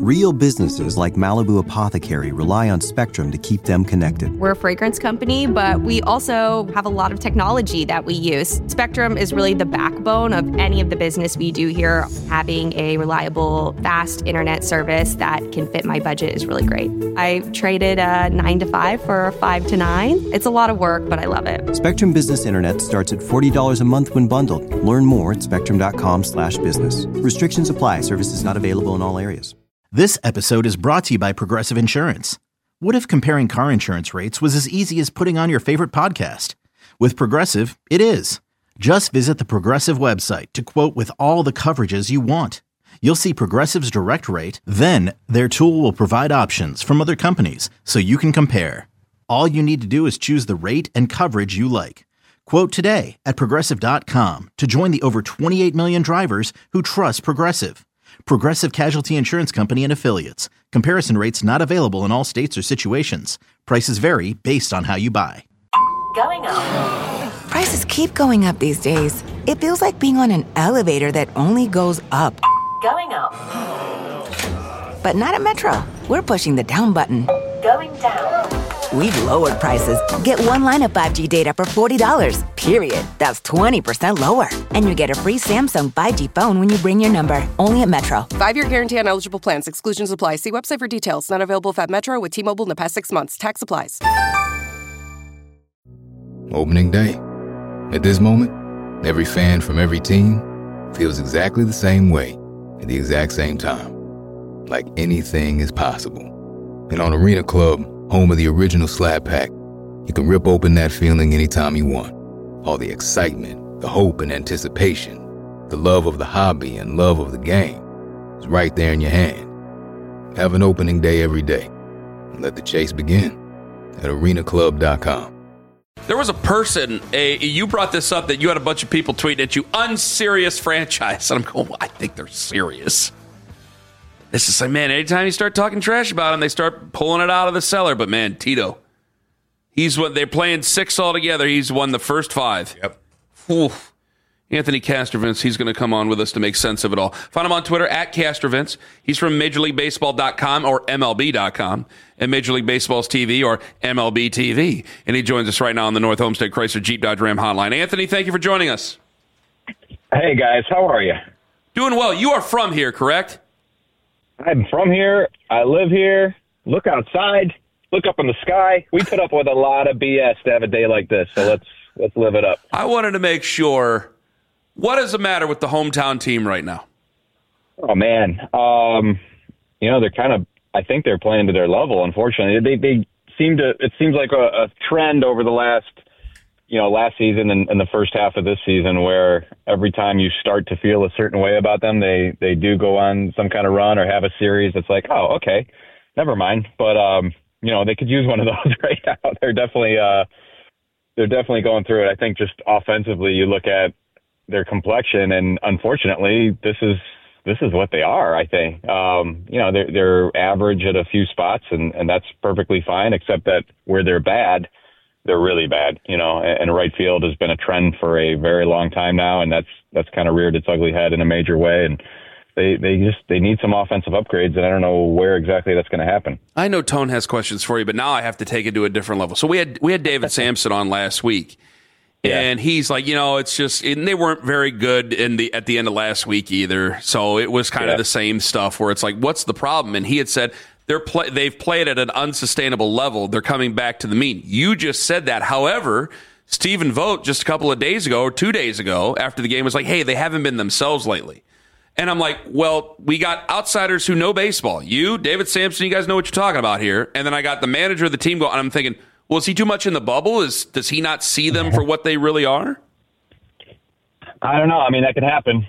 Real businesses like Malibu Apothecary rely on Spectrum to keep them connected. We're a fragrance company, but we also have a lot of technology that we use. Spectrum is really the backbone of any of the business we do here. Having a reliable, fast internet service that can fit my budget is really great. I traded a 9 to 5 for a 5 to 9. It's a lot of work, but I love it. Spectrum Business Internet starts at $40 a month when bundled. Learn more at spectrum.com/business. Restrictions apply. Services not available in all areas. This episode is brought to you by Progressive Insurance. What if comparing car insurance rates was as easy as putting on your favorite podcast? With Progressive, it is. Just visit the Progressive website to quote with all the coverages you want. You'll see Progressive's direct rate, then their tool will provide options from other companies so you can compare. All you need to do is choose the rate and coverage you like. Quote today at Progressive.com to join the over 28 million drivers who trust Progressive. Progressive Casualty Insurance Company and Affiliates. Comparison rates not available in all states or situations. Prices vary based on how you buy. Going up. Prices keep going up these days. It feels like being on an elevator that only goes up. Going up. But not at Metro. We're pushing the down button. Going down. We've lowered prices. Get one line of 5G data for $40, period. That's 20% lower. And you get a free Samsung 5G phone when you bring your number. Only at Metro. 5-year guarantee on eligible plans. Exclusions apply. See website for details. Not available at Metro with T-Mobile in the past 6 months. Tax applies. Opening day. At this moment, every fan from every team feels exactly the same way at the exact same time. Like anything is possible. And on Arena Club, home of the original Slab Pack, you can rip open that feeling anytime you want. All the excitement, the hope and anticipation, the love of the hobby and love of the game is right there in your hand. Have an opening day every day. And let the chase begin at arenaclub.com. There was a person, you brought this up, that you had a bunch of people tweeting at you, unserious franchise. And I'm going, well, I think they're serious. It's just like, man, anytime you start talking trash about him, they start pulling it out of the cellar. But, man, Tito, they're playing 6 altogether. He's won the first 5. Yep. Oof. Anthony Castrovince, he's going to come on with us to make sense of it all. Find him on Twitter, at Castrovince. He's from MajorLeagueBaseball.com or MLB.com and Major League Baseball's TV or MLB TV. And he joins us right now on the North Homestead Chrysler Jeep Dodge Ram hotline. Anthony, thank you for joining us. Hey, guys. How are you? Doing well. You are from here, correct? I'm from here. I live here. Look outside. Look up in the sky. We put up with a lot of BS to have a day like this, so let's live it up. I wanted to make sure. What is the matter with the hometown team right now? Oh, man. They're kind of, I think they're playing to their level, unfortunately. They seem to, it seems like a trend over the last season and the first half of this season where every time you start to feel a certain way about them, they do go on some kind of run or have a series that's like, oh, okay, never mind. But, they could use one of those right now. They're definitely going through it. I think just offensively, you look at their complexion, and unfortunately, this is what they are. I think they're average at a few spots, and that's perfectly fine. Except that where they're bad, they're really bad. And right field has been a trend for a very long time now, and that's kind of reared its ugly head in a major way. And they need some offensive upgrades, and I don't know where exactly that's going to happen. I know Tone has questions for you, but now I have to take it to a different level. So we had David Sampson on last week. Yeah. And he's like, it's just, and they weren't very good at the end of last week either. So it was kind of the same stuff where it's like, what's the problem? And he had said they've played at an unsustainable level. They're coming back to the mean. You just said that. However, Stephen Vogt just a couple of days ago or 2 days ago after the game was like, hey, they haven't been themselves lately. And I'm like, well, we got outsiders who know baseball. You, David Sampson, you guys know what you're talking about here. And then I got the manager of the team going, and I'm thinking, well, is he too much in the bubble? Does he not see them for what they really are? I don't know. I mean, that could happen,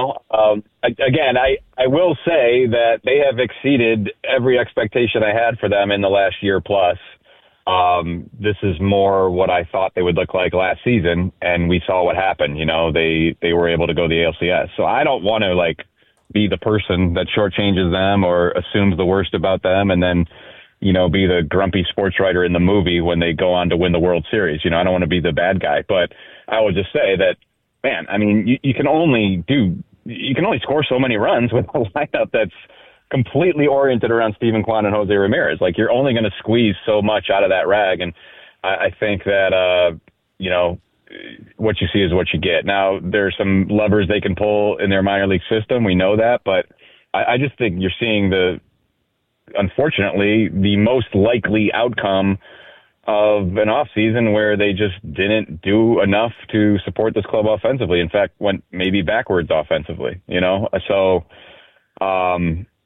Again, I will say that they have exceeded every expectation I had for them in the last year plus. This is more what I thought they would look like last season, and we saw what happened. They were able to go to the ALCS. So I don't want to, be the person that shortchanges them or assumes the worst about them and then be the grumpy sports writer in the movie when they go on to win the World Series. I don't want to be the bad guy, but I would just say that, man, I mean, you can only score so many runs with a lineup that's completely oriented around Steven Kwan and Jose Ramirez. Like, you're only going to squeeze so much out of that rag. And I think that, what you see is what you get. Now, there's some levers they can pull in their minor league system. We know that, but I just think you're seeing unfortunately, the most likely outcome of an offseason where they just didn't do enough to support this club offensively. In fact, went maybe backwards offensively, So, I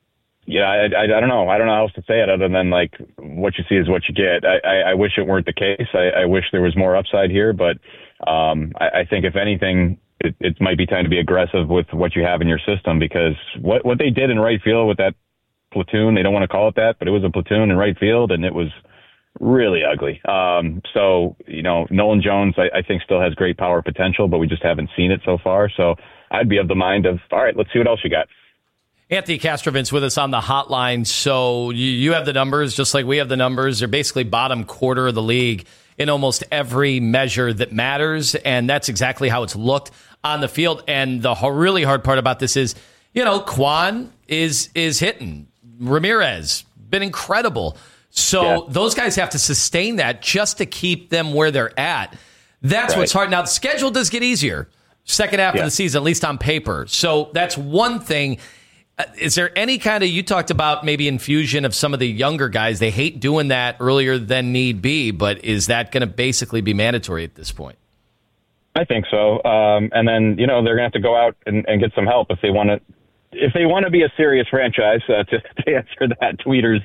don't know. I don't know how else to say it other than, like, what you see is what you get. I wish it weren't the case. I wish there was more upside here, but I think if anything, it might be time to be aggressive with what you have in your system, because what they did in right field with that platoon, they don't want to call it that, but it was a platoon in right field, and it was really ugly. So, Nolan Jones, I think, still has great power potential, but we just haven't seen it so far. So I'd be of the mind of, all right, let's see what else you got. Anthony Castrovince with us on the hotline. So you have the numbers just like we have the numbers. They're basically bottom quarter of the league in almost every measure that matters, and that's exactly how it's looked on the field. And the really hard part about this is, Kwan is hitting. Ramirez, been incredible. So those guys have to sustain that just to keep them where they're at. That's what's hard. Now, the schedule does get easier second half of the season, at least on paper. So that's one thing. Is there any kind of, you talked about maybe infusion of some of the younger guys. They hate doing that earlier than need be, but is that going to basically be mandatory at this point? I think so. And then, they're going to have to go out and get some help if they want to. If they want to be a serious franchise, to answer that tweeter's,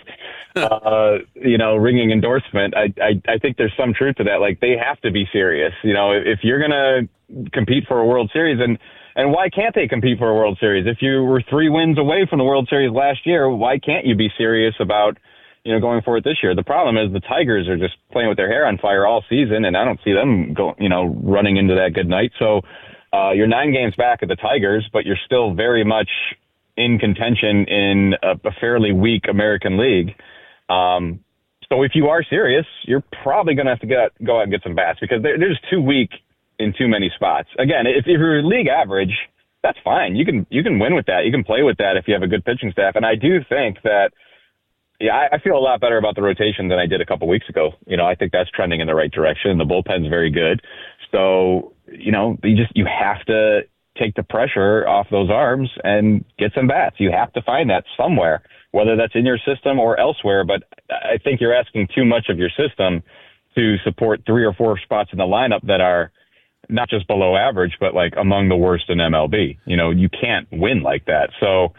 ringing endorsement, I think there's some truth to that. Like, they have to be serious. If you're going to compete for a World Series, and why can't they compete for a World Series? If you were 3 wins away from the World Series last year, why can't you be serious about, going for it this year? The problem is the Tigers are just playing with their hair on fire all season, and I don't see them running into that good night. So, you're 9 games back at the Tigers, but you're still very much in contention in a fairly weak American League. So if you are serious, you're probably going to have to go out and get some bats, because they're just too weak in too many spots. Again, if you're league average, that's fine. You can win with that. You can play with that if you have a good pitching staff. And I do think that, I feel a lot better about the rotation than I did a couple weeks ago. I think that's trending in the right direction. The bullpen's very good. So, you have to take the pressure off those arms and get some bats. You have to find that somewhere, whether that's in your system or elsewhere. But I think you're asking too much of your system to support 3 or 4 spots in the lineup that are not just below average, but like among the worst in MLB. You can't win like that. So,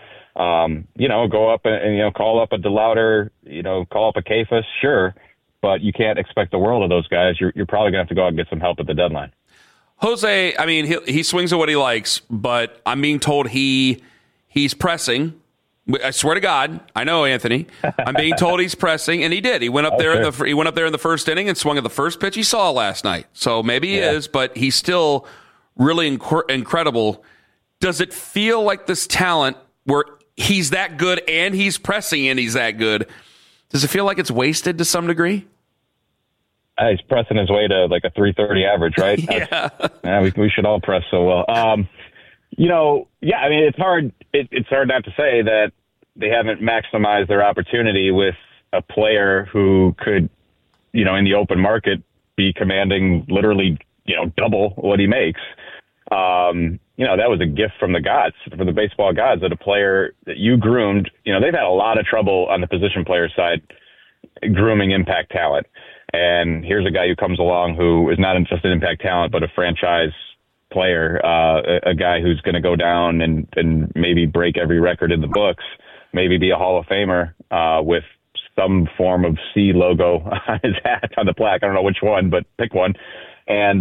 go up and call up a DeLauder, call up a Kefas, sure, but you can't expect the world of those guys. You're probably going to have to go out and get some help at the deadline. Jose, I mean, he swings at what he likes, but I'm being told he's pressing. I swear to God, I know, Anthony. I'm being told he's pressing, and he did. He went up there. He went up there in the first inning and swung at the first pitch he saw last night. So maybe he is, but he's still really incredible. Does it feel like this talent where he's that good and he's pressing and he's that good? Does it feel like it's wasted to some degree? He's pressing his way to like a 330 average, right? We should all press so well. I mean, it's hard. It's hard not to say that they haven't maximized their opportunity with a player who could, in the open market, be commanding literally, double what he makes. That was a gift from the gods, from the baseball gods, that a player that you groomed. They've had a lot of trouble on the position player side grooming impact talent. And here's a guy who comes along who is not just an impact talent, but a franchise player, a guy who's going to go down and maybe break every record in the books, maybe be a Hall of Famer with some form of C logo on his hat, on the plaque. I don't know which one, but pick one. And,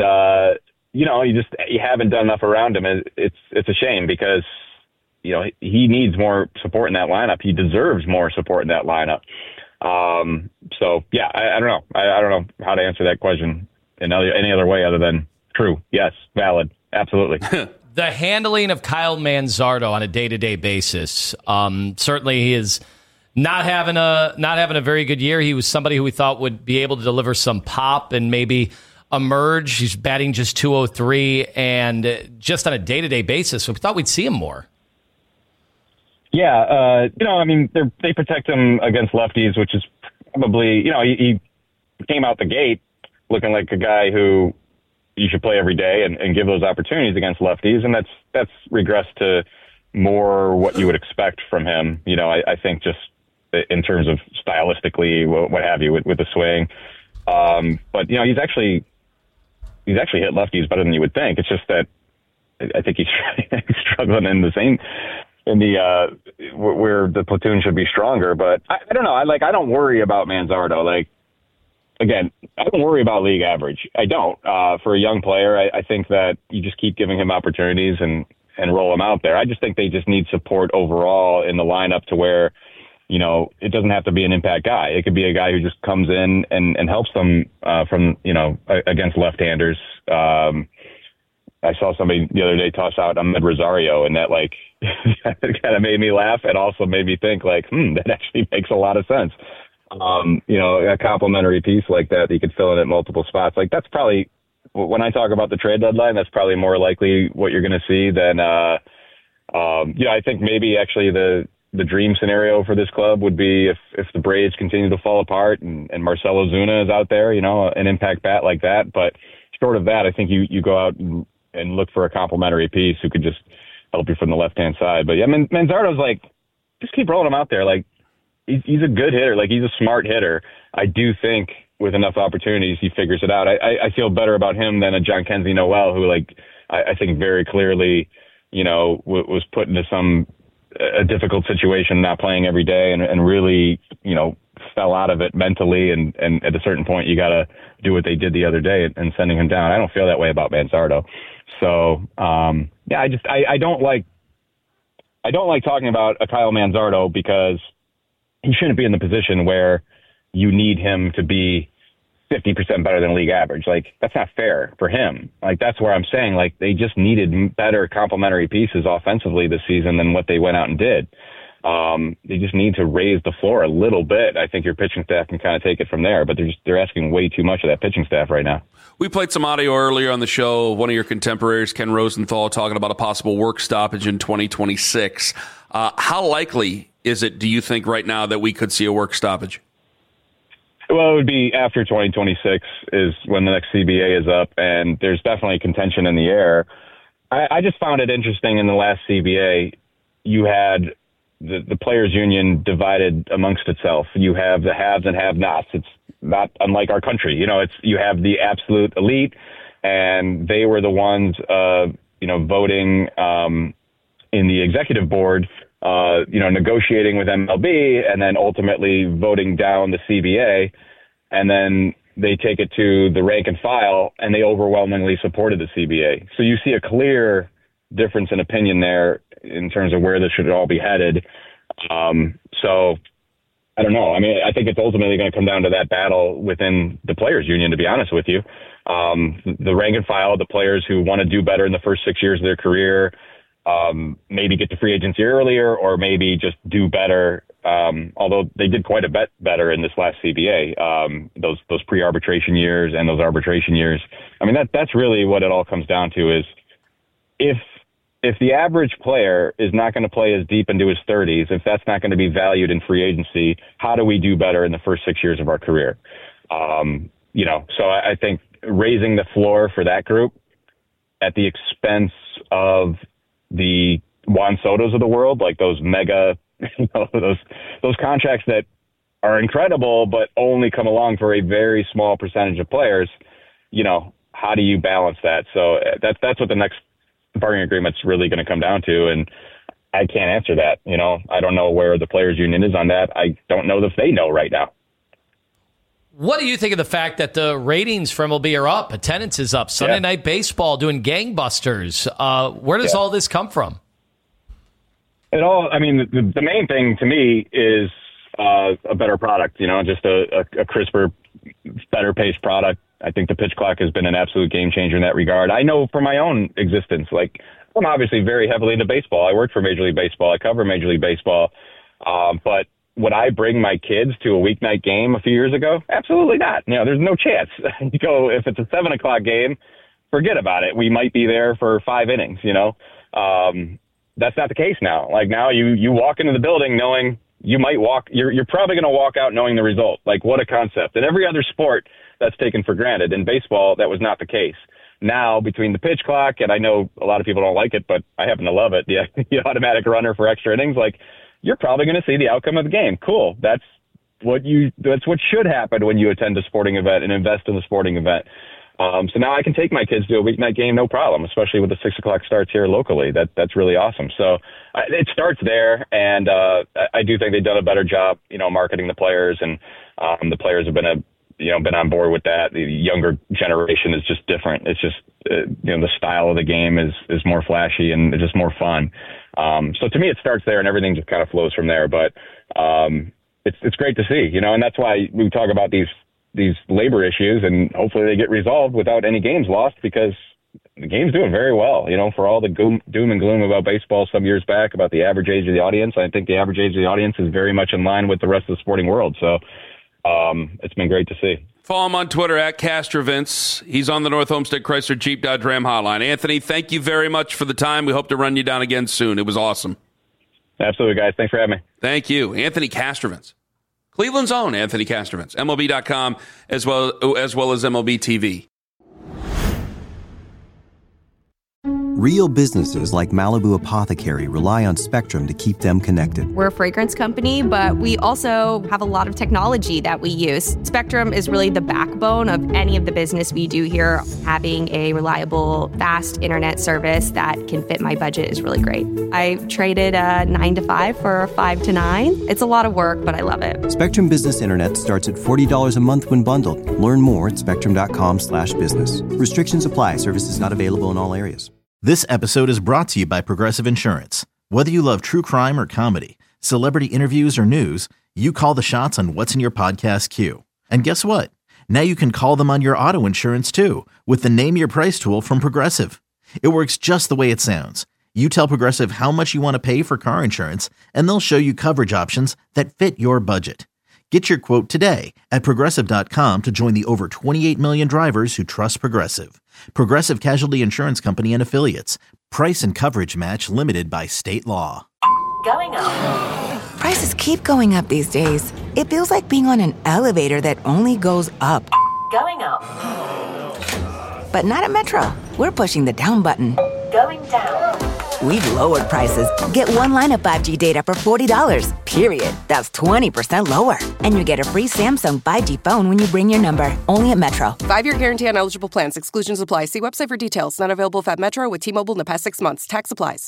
you haven't done enough around him. It's a shame because, he needs more support in that lineup. He deserves more support in that lineup. I don't know. I don't know how to answer that question in any other way other than true. Yes, valid. Absolutely. The handling of Kyle Manzardo on a day-to-day basis. Certainly he is not having a very good year. He was somebody who we thought would be able to deliver some pop and maybe emerge. He's batting just .203, and just on a day-to-day basis, we thought we'd see him more. Yeah, I mean, they protect him against lefties, which is probably, he came out the gate looking like a guy who you should play every day and give those opportunities against lefties, and that's regressed to more what you would expect from him. I think just in terms of stylistically, what have you, with the swing. But he's actually hit lefties better than you would think. It's just that I think he's struggling where the platoon should be stronger. But I don't know. I don't worry about Manzardo. Like, again, I don't worry about league average. I don't. For a young player, I think that you just keep giving him opportunities and roll him out there. I just think they just need support overall in the lineup to where, it doesn't have to be an impact guy. It could be a guy who just comes in and helps them from against left-handers. I saw somebody the other day toss out Ahmed Rosario, and that kind of made me laugh and also made me think that actually makes a lot of sense. A complimentary piece like that you could fill in at multiple spots. That's probably, when I talk about the trade deadline, that's probably more likely what you're going to see than, I think maybe actually the dream scenario for this club would be if the Braves continue to fall apart and Marcell Ozuna is out there, an impact bat like that. But short of that, I think you go out and look for a complimentary piece who could just help you from the left-hand side. But yeah, Manzardo's just keep rolling him out there. He's a good hitter. He's a smart hitter. I do think with enough opportunities, he figures it out. I feel better about him than a John Kenzie Noel, who I think very clearly, was put into a difficult situation, not playing every day and really, fell out of it mentally. And at a certain point, you got to do what they did the other day and sending him down. I don't feel that way about Manzardo. So, I don't like talking about a Kyle Manzardo because he shouldn't be in the position where you need him to be 50% better than league average. That's not fair for him. That's where I'm saying, they just needed better complementary pieces offensively this season than what they went out and did. They just need to raise the floor a little bit. I think your pitching staff can kind of take it from there, but they're asking way too much of that pitching staff right now. We played some audio earlier on the show. One of your contemporaries, Ken Rosenthal, talking about a possible work stoppage in 2026. How likely is it, do you think, right now that we could see a work stoppage? Well, it would be after 2026 is when the next CBA is up, and there's definitely contention in the air. I just found it interesting in the last CBA, you had the players' union divided amongst itself. You have the haves and have-nots. It's not unlike our country. You have the absolute elite, and they were the ones, voting in the executive board, negotiating with MLB and then ultimately voting down the CBA. And then they take it to the rank and file and they overwhelmingly supported the CBA. So you see a clear difference in opinion there in terms of where this should all be headed. So I don't know. I mean, I think it's ultimately going to come down to that battle within the players union, to be honest with you. The rank and file, the players who want to do better in the first 6 years of their career, maybe get to free agency earlier or maybe just do better. Although they did quite a bit better in this last CBA, those pre-arbitration years and those arbitration years. I mean, that's really what it all comes down to is if the average player is not going to play as deep into his 30s, if that's not going to be valued in free agency, how do we do better in the first 6 years of our career? So I think raising the floor for that group at the expense of the Juan Sotos of the world, like those mega, those contracts that are incredible, but only come along for a very small percentage of players, how do you balance that? So that's what the next bargaining agreement's really going to come down to. And I can't answer that. I don't know where the players union is on that. I don't know if they know right now. What do you think of the fact that the ratings for MLB are up? Attendance is up. Sunday Night Baseball doing gangbusters. Where does all this come from? The main thing to me is a better product, just a crisper, better paced product. I think the pitch clock has been an absolute game changer in that regard. I know from my own existence, I'm obviously very heavily into baseball. I work for Major League Baseball. I cover Major League Baseball. But would I bring my kids to a weeknight game a few years ago? Absolutely not. There's no chance. If it's a 7:00 game, forget about it. We might be there for 5 innings, that's not the case now. Like now you walk into the building knowing you're probably going to walk out knowing the result. Like, what a concept. In every other sport, that's taken for granted. In baseball, that was not the case. Now, between the pitch clock, and I know a lot of people don't like it, but I happen to love it, the automatic runner for extra innings, like, you're probably going to see the outcome of the game. Cool. That's what should happen when you attend a sporting event and invest in a sporting event. So now I can take my kids to a weeknight game, no problem, especially with the 6 o'clock starts here locally. That's really awesome. So it starts there, and I do think they've done a better job, marketing the players, and the players have been on board with that. The younger generation is just different. It's just the style of the game is more flashy and just more fun. So to me, it starts there, and everything just kind of flows from there. But it's great to see, and that's why we talk about these labor issues, and hopefully they get resolved without any games lost, because the game's doing very well. For all the doom and gloom about baseball some years back about the average age of the audience, I think the average age of the audience is very much in line with the rest of the sporting world. So it's been great to see. Follow him on Twitter at Castrovince. He's on the North Homestead Chrysler Jeep Dodge Ram hotline. Anthony, thank you very much for the time. We hope to run you down again soon. It was awesome. Absolutely, guys. Thanks for having me. Thank you. Anthony Castrovince. Cleveland's own Anthony Castrovince. MLB.com as well as MLB TV. Real businesses like Malibu Apothecary rely on Spectrum to keep them connected. We're a fragrance company, but we also have a lot of technology that we use. Spectrum is really the backbone of any of the business we do here. Having a reliable, fast internet service that can fit my budget is really great. I traded a 9 to 5 for a 5 to 9. It's a lot of work, but I love it. Spectrum Business Internet starts at $40 a month when bundled. Learn more at spectrum.com/business. Restrictions apply. Services not available in all areas. This episode is brought to you by Progressive Insurance. Whether you love true crime or comedy, celebrity interviews or news, you call the shots on what's in your podcast queue. And guess what? Now you can call them on your auto insurance too, with the Name Your Price tool from Progressive. It works just the way it sounds. You tell Progressive how much you want to pay for car insurance, and they'll show you coverage options that fit your budget. Get your quote today at Progressive.com to join the over 28 million drivers who trust Progressive. Progressive Casualty Insurance Company and Affiliates. Price and coverage match limited by state law. Going up. Prices keep going up these days. It feels like being on an elevator that only goes up. Going up. But not at Metro. We're pushing the down button. Going down. We've lowered prices. Get one line of 5G data for $40, period. That's 20% lower. And you get a free Samsung 5G phone when you bring your number. Only at Metro. 5-year guarantee on eligible plans. Exclusions apply. See website for details. Not available if at Metro with T-Mobile in the past 6 months. Tax applies.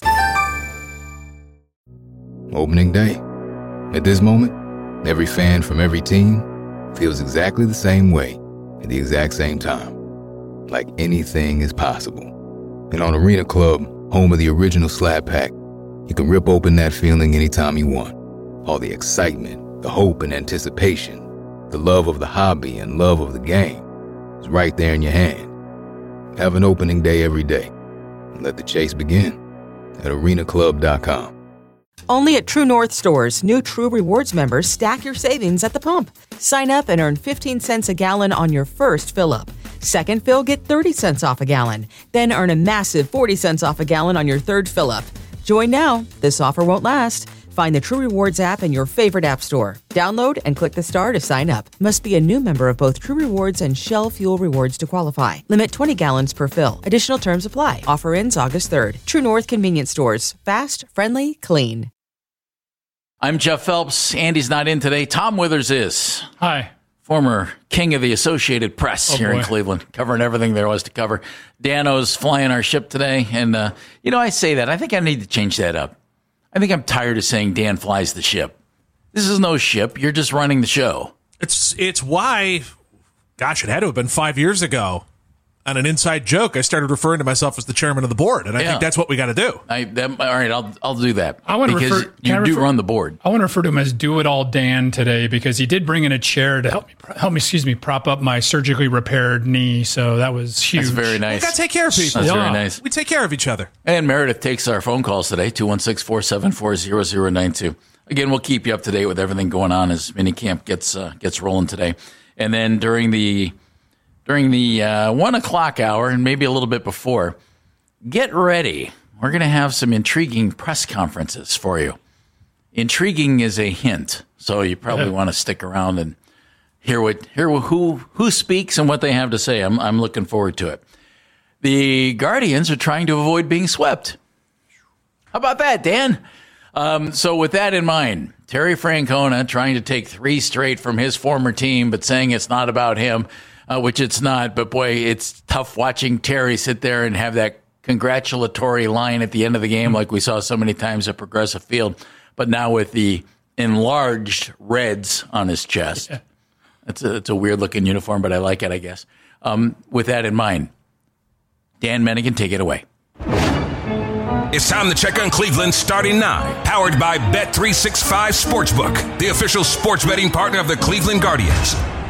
Opening day. At this moment, every fan from every team feels exactly the same way at the exact same time. Like anything is possible. And on Arena Club, home of the original Slab Pack, you can rip open that feeling anytime you want. All the excitement, the hope and anticipation, the love of the hobby and love of the game is right there in your hand. Have an opening day every day. And let the chase begin at arenaclub.com. Only at True North stores, new True Rewards members stack your savings at the pump. Sign up and earn 15 cents a gallon on your first fill-up. Second fill, get 30 cents off a gallon. Then earn a massive 40 cents off a gallon on your third fill-up. Join now. This offer won't last. Find the True Rewards app in your favorite app store. Download and click the star to sign up. Must be a new member of both True Rewards and Shell Fuel Rewards to qualify. Limit 20 gallons per fill. Additional terms apply. Offer ends August 3rd. True North Convenience Stores. Fast, friendly, clean. I'm Jeff Phelps. Andy's not in today. Tom Withers is. Hi. Former king of the Associated Press here in Cleveland, covering everything there was to cover. Dano's flying our ship today. And, I say that. I think I need to change that up. I think I'm tired of saying Dan flies the ship. This is no ship. You're just running the show. It's why, gosh, it had to have been 5 years ago. On an inside joke, I started referring to myself as the chairman of the board, and I think that's what we got to do. All right, I'll do that. I want to because you do run the board. I want to refer to him as Do It All Dan today because he did bring in a chair to help me prop up my surgically repaired knee. So that was huge. That's very nice. We got to take care of people. That's very nice. We take care of each other. And Meredith takes our phone calls today, 216-474-0092. Again, we'll keep you up to date with everything going on as minicamp gets rolling today, and then during the 1 o'clock hour and maybe a little bit before, get ready. we're going to have some intriguing press conferences for you. Intriguing is a hint, so you probably want to stick around and hear who speaks and what they have to say. I'm looking forward to it. The Guardians are trying to avoid being swept. How about that, Dan? So with that in mind, Terry Francona trying to take 3 straight from his former team, but saying it's not about him, which it's not. But boy, it's tough watching Terry sit there and have that congratulatory line at the end of the game like we saw so many times at Progressive Field, but now with the enlarged Reds on his chest. Yeah. It's a weird-looking uniform, but I like it, I guess. With that in mind, Dan Mennigan, take it away. It's time to check on Cleveland starting now. Powered by Bet365 Sportsbook, the official sports betting partner of the Cleveland Guardians.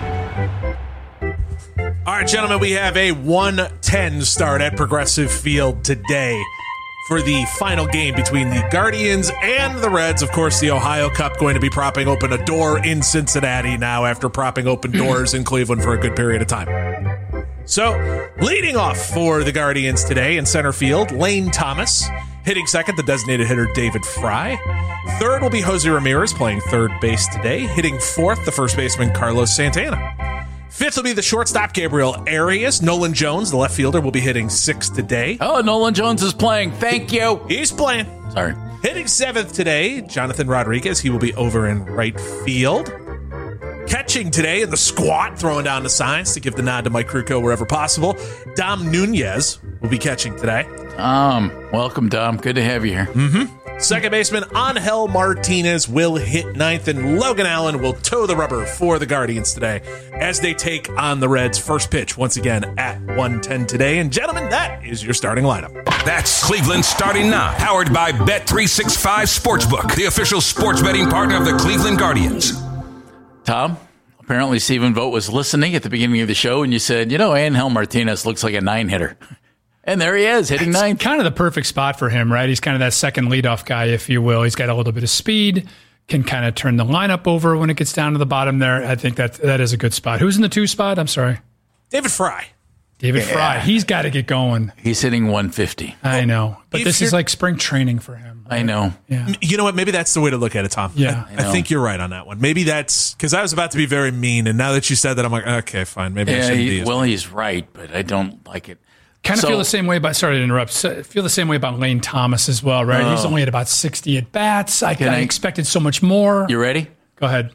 All right, gentlemen, we have a 1:10 start at Progressive Field today for the final game between the Guardians and the Reds. Of course, the Ohio Cup going to be propping open a door in Cincinnati now after propping open doors in Cleveland for a good period of time. So, leading off for the Guardians today in center field, Lane Thomas. Hitting second, the designated hitter David Fry. Third will be Jose Ramirez playing third base today. Hitting fourth, the first baseman Carlos Santana. Fifth will be the shortstop Gabriel Arias. Nolan Jones, the left fielder, will be hitting sixth today. Oh, Nolan Jones is playing. Thank you. He's playing. Sorry. Hitting seventh today, Jonathan Rodriguez. He will be over in right field. Catching today in the squat, throwing down the signs to give the nod to Mike Krukow wherever possible. Dom Nunez will be catching today. Welcome, Dom. Good to have you here. Mm-hmm. Second baseman Angel Martinez will hit ninth, and Logan Allen will toe the rubber for the Guardians today as they take on the Reds. First pitch once again at 1:10 today. And gentlemen, that is your starting lineup. That's Cleveland starting now. Powered by Bet365 Sportsbook, the official sports betting partner of the Cleveland Guardians. Tom, apparently Stephen Vogt was listening at the beginning of the show, and you said, Angel Martinez looks like a 9-hitter. And there he is, hitting ninth. Kind of the perfect spot for him, right? He's kind of that second leadoff guy, if you will. He's got a little bit of speed, can kind of turn the lineup over when it gets down to the bottom there. I think that is a good spot. Who's in the 2 spot? I'm sorry. David Fry. Fry. He's got to get going. He's hitting 150. I know. But this is like spring training for him. I know. Yeah. You know what? Maybe that's the way to look at it, Tom. Yeah. I think you're right on that one. Maybe that's because I was about to be very mean, and now that you said that, I'm like, okay, fine. Maybe I shouldn't be. Well, he's right, but I don't like it. Kind of feel the same way about, sorry to interrupt, feel the same way about Lane Thomas as well, right? He's only at about 60 at-bats. I expected so much more. You ready? Go ahead.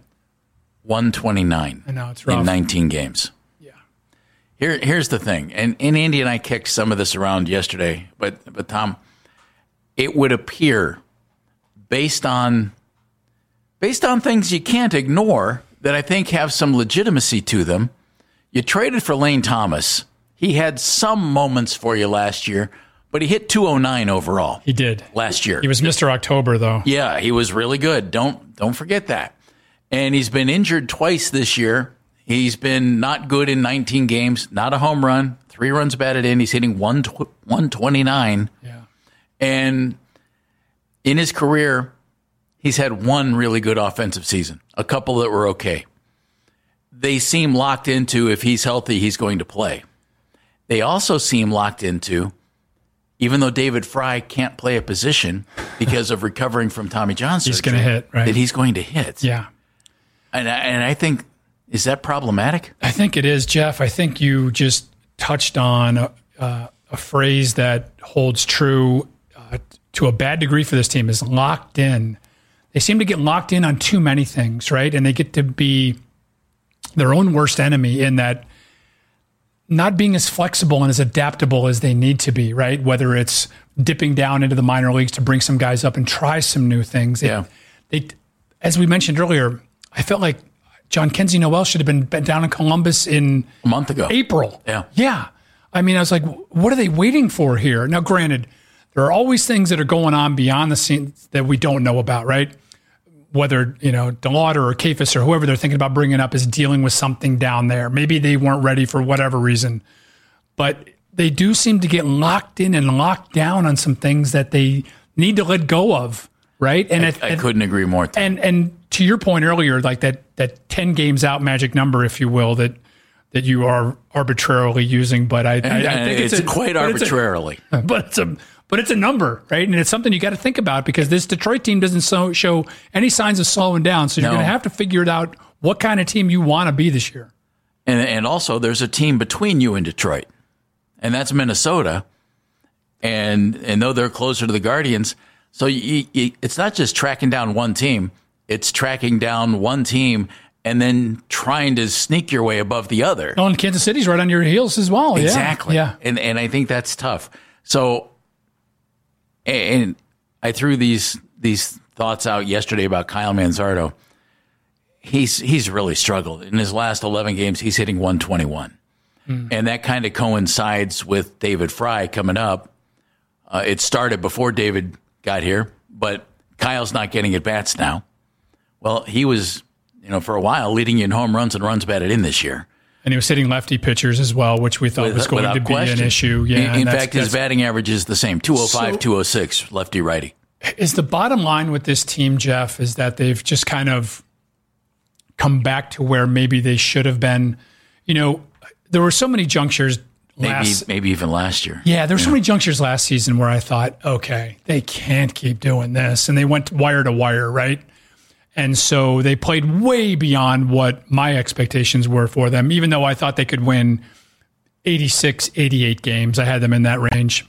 129. I know, it's rough. In 19 games. Yeah. Here's the thing, and Andy and I kicked some of this around yesterday, but Tom, it would appear, based on things you can't ignore that I think have some legitimacy to them, you traded for Lane Thomas. He had some moments for you last year, but he hit 209 overall. He did. Last year. He was Mr. October, though. Yeah, he was really good. Don't forget that. And he's been injured twice this year. He's been not good in 19 games, not a home run, 3 runs batted in. He's hitting 129. Yeah. And in his career, he's had one really good offensive season, a couple that were okay. They seem locked into, if he's healthy, he's going to play. They also seem locked into, even though David Fry can't play a position because of recovering from Tommy John surgery, he's going to hit, right? That he's going to hit. Yeah. And I think, is that problematic? I think it is, Jeff. I think you just touched on a phrase that holds true to a bad degree for this team, is locked in. They seem to get locked in on too many things, right? And they get to be their own worst enemy in that not being as flexible and as adaptable as they need to be, right? Whether it's dipping down into the minor leagues to bring some guys up and try some new things. They, as we mentioned earlier, I felt like John Kenzie Noel should have been down in Columbus in a month ago, April. Yeah. I mean, I was like, what are they waiting for here? Now, granted, there are always things that are going on beyond the scenes that we don't know about, right? Whether, DeLauder or Kafis or whoever they're thinking about bringing up is dealing with something down there. Maybe they weren't ready for whatever reason. But they do seem to get locked in and locked down on some things that they need to let go of, right? And I couldn't agree more. And to your point earlier, like that 10 games out magic number, if you will, that you are arbitrarily using. But I think it's quite arbitrarily. But but it's a number, right? And it's something you got to think about because this Detroit team doesn't show any signs of slowing down. So you're going to have to figure it out what kind of team you want to be this year. And also, there's a team between you and Detroit, and that's Minnesota. And though they're closer to the Guardians, so it's not just tracking down one team. It's tracking down one team and then trying to sneak your way above the other. Oh, and Kansas City's right on your heels as well. Exactly. Yeah. And I think that's tough. So, and I threw these thoughts out yesterday about Kyle Manzardo. He's really struggled. In his last 11 games, he's hitting 121. And that kind of coincides with David Fry coming up. It started before David got here, but Kyle's not getting at bats now. Well, he was, for a while leading you in home runs and runs batted in this year. And he was hitting lefty pitchers as well, which we thought was going to be an issue. Yeah. In fact, his batting average is the same, 205, 206, lefty-righty. Is the bottom line with this team, Jeff, is that they've just kind of come back to where maybe they should have been. There were so many junctures maybe even last year. Yeah, there were so many junctures last season where I thought, okay, they can't keep doing this. And they went wire to wire, right? And so they played way beyond what my expectations were for them, even though I thought they could win 86, 88 games. I had them in that range.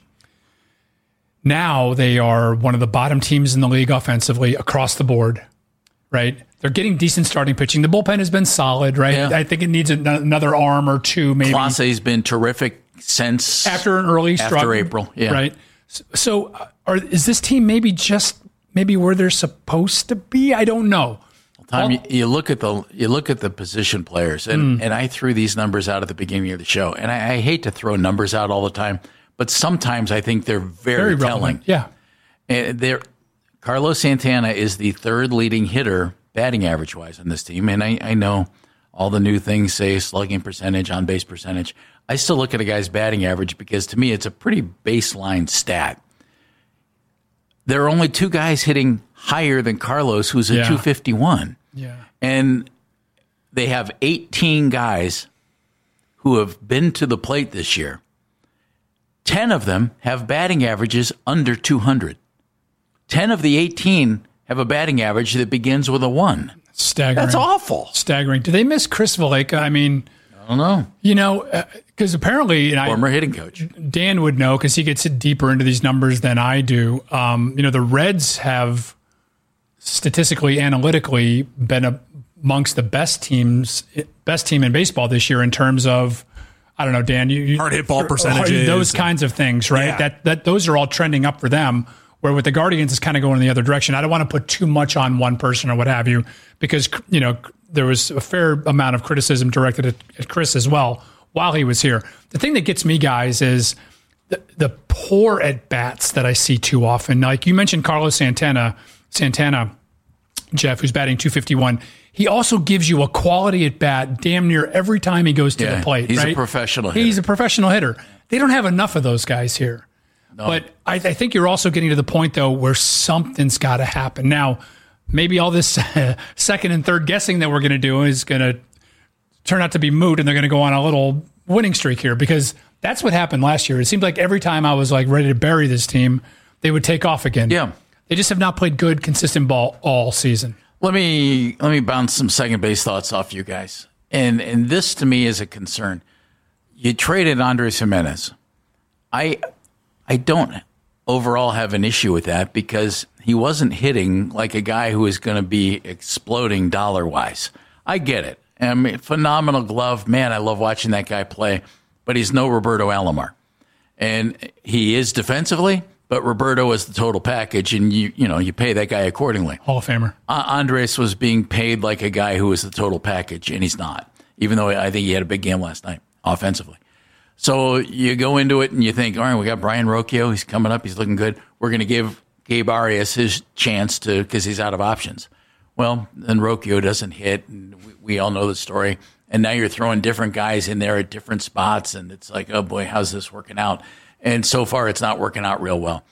Now they are one of the bottom teams in the league offensively across the board, right? They're getting decent starting pitching. The bullpen has been solid, right? Yeah. I think it needs another arm or two, maybe. Clase's been terrific since after an early struggle, after April, yeah. Right? So, is this team maybe where they're supposed to be? I don't know. Tom, you look at the position players, and I threw these numbers out at the beginning of the show, and I hate to throw numbers out all the time, but sometimes I think they're very telling. Yeah, and Carlos Santana is the third leading hitter batting average wise on this team, and I know all the new things say slugging percentage, on base percentage. I still look at a guy's batting average because to me it's a pretty baseline stat. There are only two guys hitting higher than Carlos, who's a 251. Yeah. And they have 18 guys who have been to the plate this year. 10 of them have batting averages under 200. 10 of the 18 have a batting average that begins with a 1. Staggering. That's awful. Staggering. Do they miss Chris Valaika? I mean, I don't know. Because apparently, former hitting coach Dan would know because he gets deeper into these numbers than I do. The Reds have statistically, analytically, been amongst the best team in baseball this year in terms of, I don't know, Dan, hard hit ball percentages, those kinds of things, right? Yeah. That those are all trending up for them. Where with the Guardians, it's kind of going in the other direction. I don't want to put too much on one person or what have you, because there was a fair amount of criticism directed at Chris as well while he was here. The thing that gets me, guys, is the poor at bats that I see too often. Like you mentioned, Carlos Santana, Jeff, who's batting 251. He also gives you a quality at bat damn near every time he goes to the plate. He's right? a professional hitter. He's a professional hitter. They don't have enough of those guys here. No. But I think you're also getting to the point, though, where something's got to happen. Now, maybe all this second and third guessing that we're going to do is going to turn out to be moot, and they're going to go on a little winning streak here, because that's what happened last year. It seemed like every time I was ready to bury this team, they would take off again. Yeah. They just have not played good, consistent ball all season. Let me bounce some second base thoughts off you guys. And this, to me, is a concern. You traded Andres Jimenez. I don't overall have an issue with that because he wasn't hitting like a guy who is going to be exploding dollar-wise. I get it. I mean, phenomenal glove. Man, I love watching that guy play. But he's no Roberto Alomar. And he is defensively, but Roberto is the total package, and you pay that guy accordingly. Hall of Famer. Andres was being paid like a guy who was the total package, and he's not, even though I think he had a big game last night offensively. So you go into it and you think, all right, we got Brian Rocchio. He's coming up. He's looking good. We're going to give Gabe Arias his chance because he's out of options. Well, then Rocchio doesn't hit, and we all know the story. And now you're throwing different guys in there at different spots, and it's like, oh, boy, how's this working out? And so far, it's not working out real well.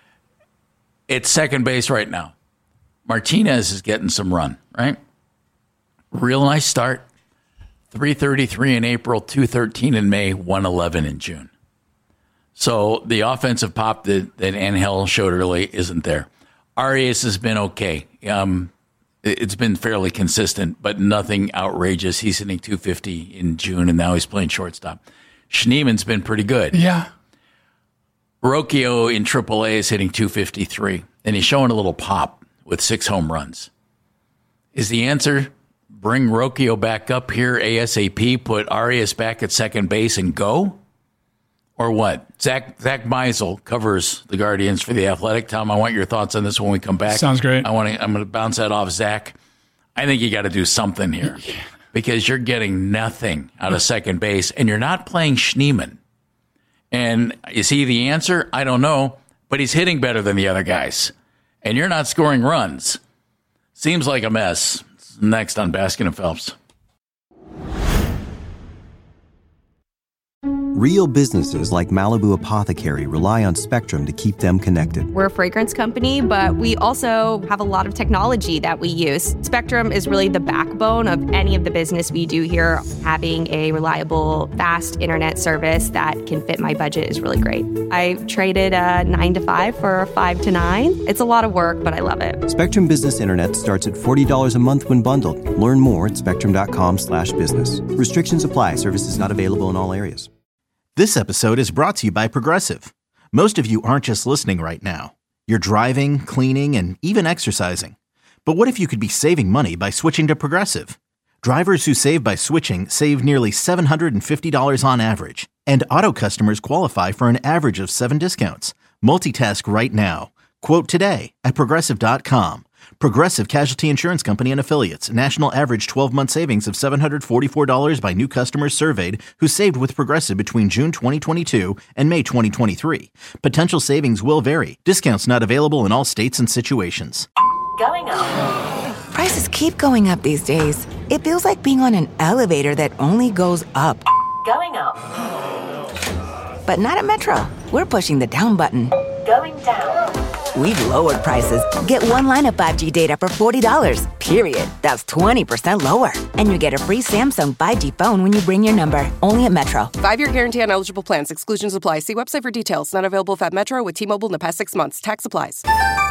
It's second base right now. Martinez is getting some run, right? Real nice start. 333 in April, 213 in May, 111 in June. So the offensive pop that Angel showed early isn't there. Arias has been okay. It's been fairly consistent, but nothing outrageous. He's hitting 250 in June, and now he's playing shortstop. Schneeman's been pretty good. Yeah. Rocchio in AAA is hitting 253, and he's showing a little pop with 6 home runs. Is the answer bring Rocchio back up here ASAP, put Arias back at second base, and go? Or what? Zach Meisel covers the Guardians for The Athletic. Tom, I want your thoughts on this when we come back. Sounds great. I'm going to bounce that off Zach. I think you got to do something here because you're getting nothing out of second base, and you're not playing Schneeman. And is he the answer? I don't know, but he's hitting better than the other guys, and you're not scoring runs. Seems like a mess. Next on Baskin and Phelps. Real businesses like Malibu Apothecary rely on Spectrum to keep them connected. We're a fragrance company, but we also have a lot of technology that we use. Spectrum is really the backbone of any of the business we do here. Having a reliable, fast internet service that can fit my budget is really great. I traded a 9 to 5 for a 5 to 9. It's a lot of work, but I love it. Spectrum Business Internet starts at $40 a month when bundled. Learn more at spectrum.com/business. Restrictions apply. Services not available in all areas. This episode is brought to you by Progressive. Most of you aren't just listening right now. You're driving, cleaning, and even exercising. But what if you could be saving money by switching to Progressive? Drivers who save by switching save nearly $750 on average. And auto customers qualify for an average of 7 discounts. Multitask right now. Quote today at Progressive.com. Progressive Casualty Insurance Company and Affiliates. National average 12-month savings of $744 by new customers surveyed who saved with Progressive between June 2022 and May 2023. Potential savings will vary. Discounts not available in all states and situations. Going up. Prices keep going up these days. It feels like being on an elevator that only goes up. Going up. But not at Metro. We're pushing the down button. Going down. We've lowered prices. Get one line of 5G data for $40, period. That's 20% lower. And you get a free Samsung 5G phone when you bring your number. Only at Metro. 5-year guarantee on eligible plans. Exclusions apply. See website for details. Not available at Metro with T-Mobile in the past 6 months. Tax applies.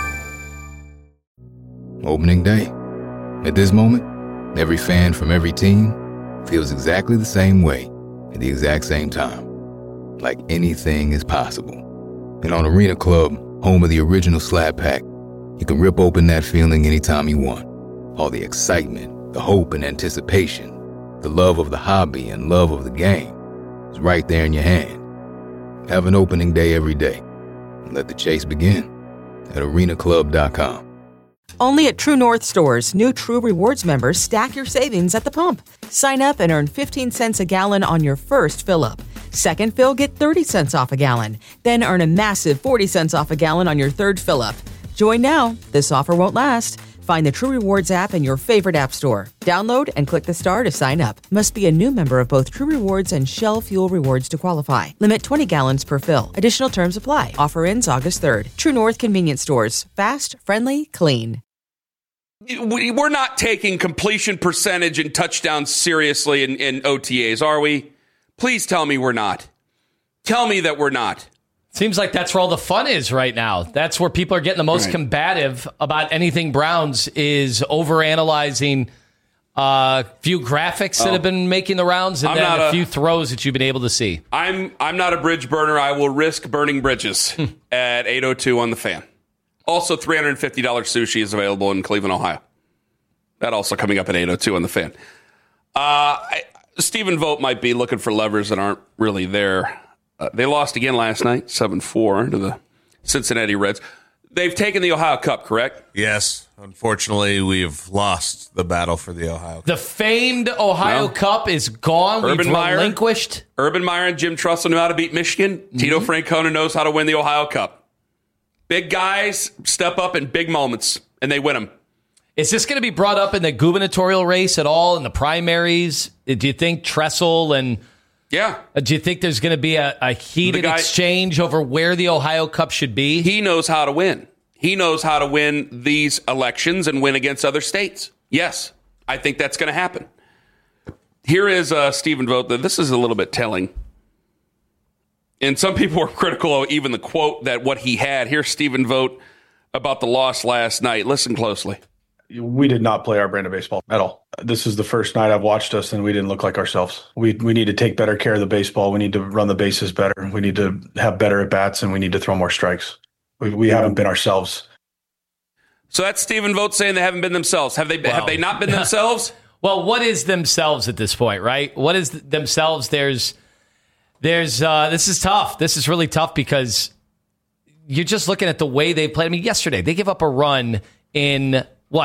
Opening day. At this moment, every fan from every team feels exactly the same way at the exact same time. Like anything is possible. And on Arena Club, home of the original Slab Pack, you can rip open that feeling anytime you want. All the excitement, the hope and anticipation, the love of the hobby and love of the game is right there in your hand. Have an opening day every day and let the chase begin at arenaclub.com. Only at True North stores, new True Rewards members stack your savings at the pump. Sign up and earn 15 cents a gallon on your first fill-up. Second fill, get 30 cents off a gallon. Then earn a massive 40 cents off a gallon on your third fill-up. Join now. This offer won't last. Find the True Rewards app in your favorite app store. Download and click the star to sign up. Must be a new member of both True Rewards and Shell Fuel Rewards to qualify. Limit 20 gallons per fill. Additional terms apply. Offer ends August 3rd. True North Convenience Stores. Fast, friendly, clean. We're not taking completion percentage and touchdowns seriously in OTAs, are we? Please tell me we're not. Tell me that we're not. Seems like that's where all the fun is right now. That's where people are getting the most combative about anything Browns is overanalyzing a few graphics that have been making the rounds and then a few throws that you've been able to see. I'm not a bridge burner. I will risk burning bridges at 8:02 on the Fan. Also, $350 sushi is available in Cleveland, Ohio. That also coming up at 8:02 on the Fan. Stephen Vogt might be looking for levers that aren't really there. They lost again last night, 7-4 to the Cincinnati Reds. They've taken the Ohio Cup, correct? Yes. Unfortunately, we've lost the battle for the Ohio Cup. The famed Ohio Cup is gone. We've relinquished. Urban Meyer and Jim Tressel knew how to beat Michigan. Mm-hmm. Tito Francona knows how to win the Ohio Cup. Big guys step up in big moments, and they win them. Is this going to be brought up in the gubernatorial race at all, in the primaries? Do you think Tressel and... Yeah. Do you think there's going to be a heated exchange over where the Ohio Cup should be? He knows how to win. He knows how to win these elections and win against other states. Yes, I think that's going to happen. Here is Stephen Vogt. This is a little bit telling. And some people were critical of even the quote that what he had. Here's Stephen Vogt about the loss last night. Listen closely. We did not play our brand of baseball at all. This is the first night I've watched us and we didn't look like ourselves. We need to take better care of the baseball. We need to run the bases better. We need to have better at-bats and we need to throw more strikes. We haven't been ourselves. So that's Stephen Vogt saying they haven't been themselves. Have they not been themselves? Well, what is themselves at this point, right? What is themselves? There's this is tough. This is really tough because you're just looking at the way they played. I mean, yesterday they give up a run in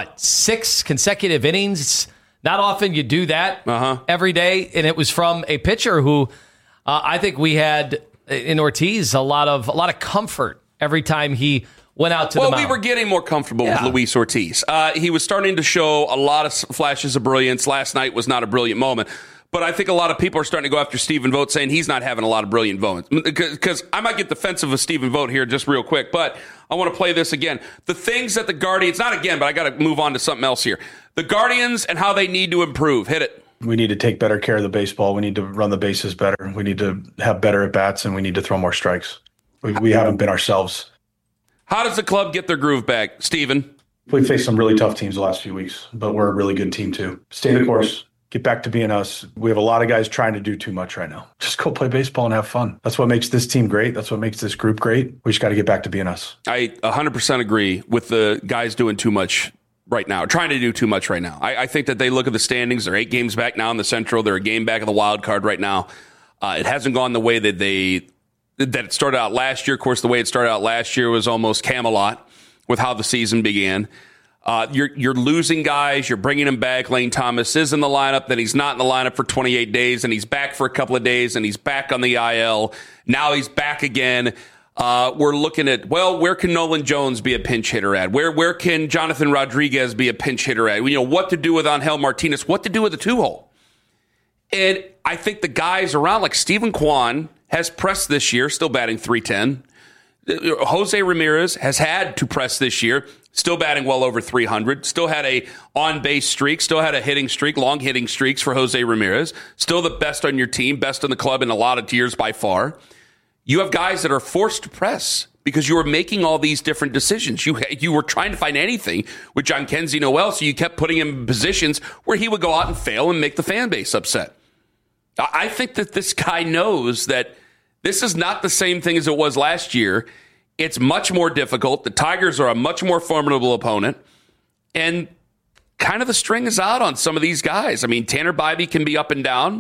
6 consecutive innings. It's not often you do that every day, and it was from a pitcher who I think we had in Ortiz a lot of comfort every time he went out to the mound. We were getting more comfortable with Luis Ortiz. He was starting to show a lot of flashes of brilliance. Last night was not a brilliant moment. But I think a lot of people are starting to go after Stephen Vogt, saying he's not having a lot of brilliant moments. Because I might get defensive of Stephen Vogt here just real quick, but I want to play this again. The things that the Guardians, not again, but I got to move on to something else here. The Guardians and how they need to improve. Hit it. We need to take better care of the baseball. We need to run the bases better. We need to have better at-bats, and we need to throw more strikes. We haven't been ourselves. How does the club get their groove back, Stephen? We faced some really tough teams the last few weeks, but we're a really good team too. Stay the course. Get back to being us. We have a lot of guys trying to do too much right now. Just go play baseball and have fun. That's what makes this team great. That's what makes this group great. We just got to get back to being us. I 100% agree with the guys doing too much right now, trying to do too much right now. I think that they look at the standings. They're 8 games back now in the Central. They're a game back of the wild card right now. It hasn't gone the way that it started out last year. Of course, the way it started out last year was almost Camelot with how the season began. You're losing guys. You're bringing them back. Lane Thomas is in the lineup. Then he's not in the lineup for 28 days. And he's back for a couple of days. And he's back on the IL. Now he's back again. We're looking at, where can Nolan Jones be a pinch hitter at? Where can Jonathan Rodriguez be a pinch hitter at? What to do with Angel Martinez? What to do with the 2-hole? And I think the guys around, like Steven Kwan, has pressed this year, still batting .310. Jose Ramirez has had to press this year, still batting well over .300. Still had a on-base streak, still had a hitting streak, long hitting streaks for Jose Ramirez. Still the best on your team, best in the club in a lot of years by far. You have guys that are forced to press because you were making all these different decisions. You were trying to find anything with Jhonkensy Noel, so you kept putting him in positions where he would go out and fail and make the fan base upset. I think that this guy knows that this is not the same thing as it was last year. It's much more difficult. The Tigers are a much more formidable opponent. And kind of the string is out on some of these guys. I mean, Tanner Bybee can be up and down.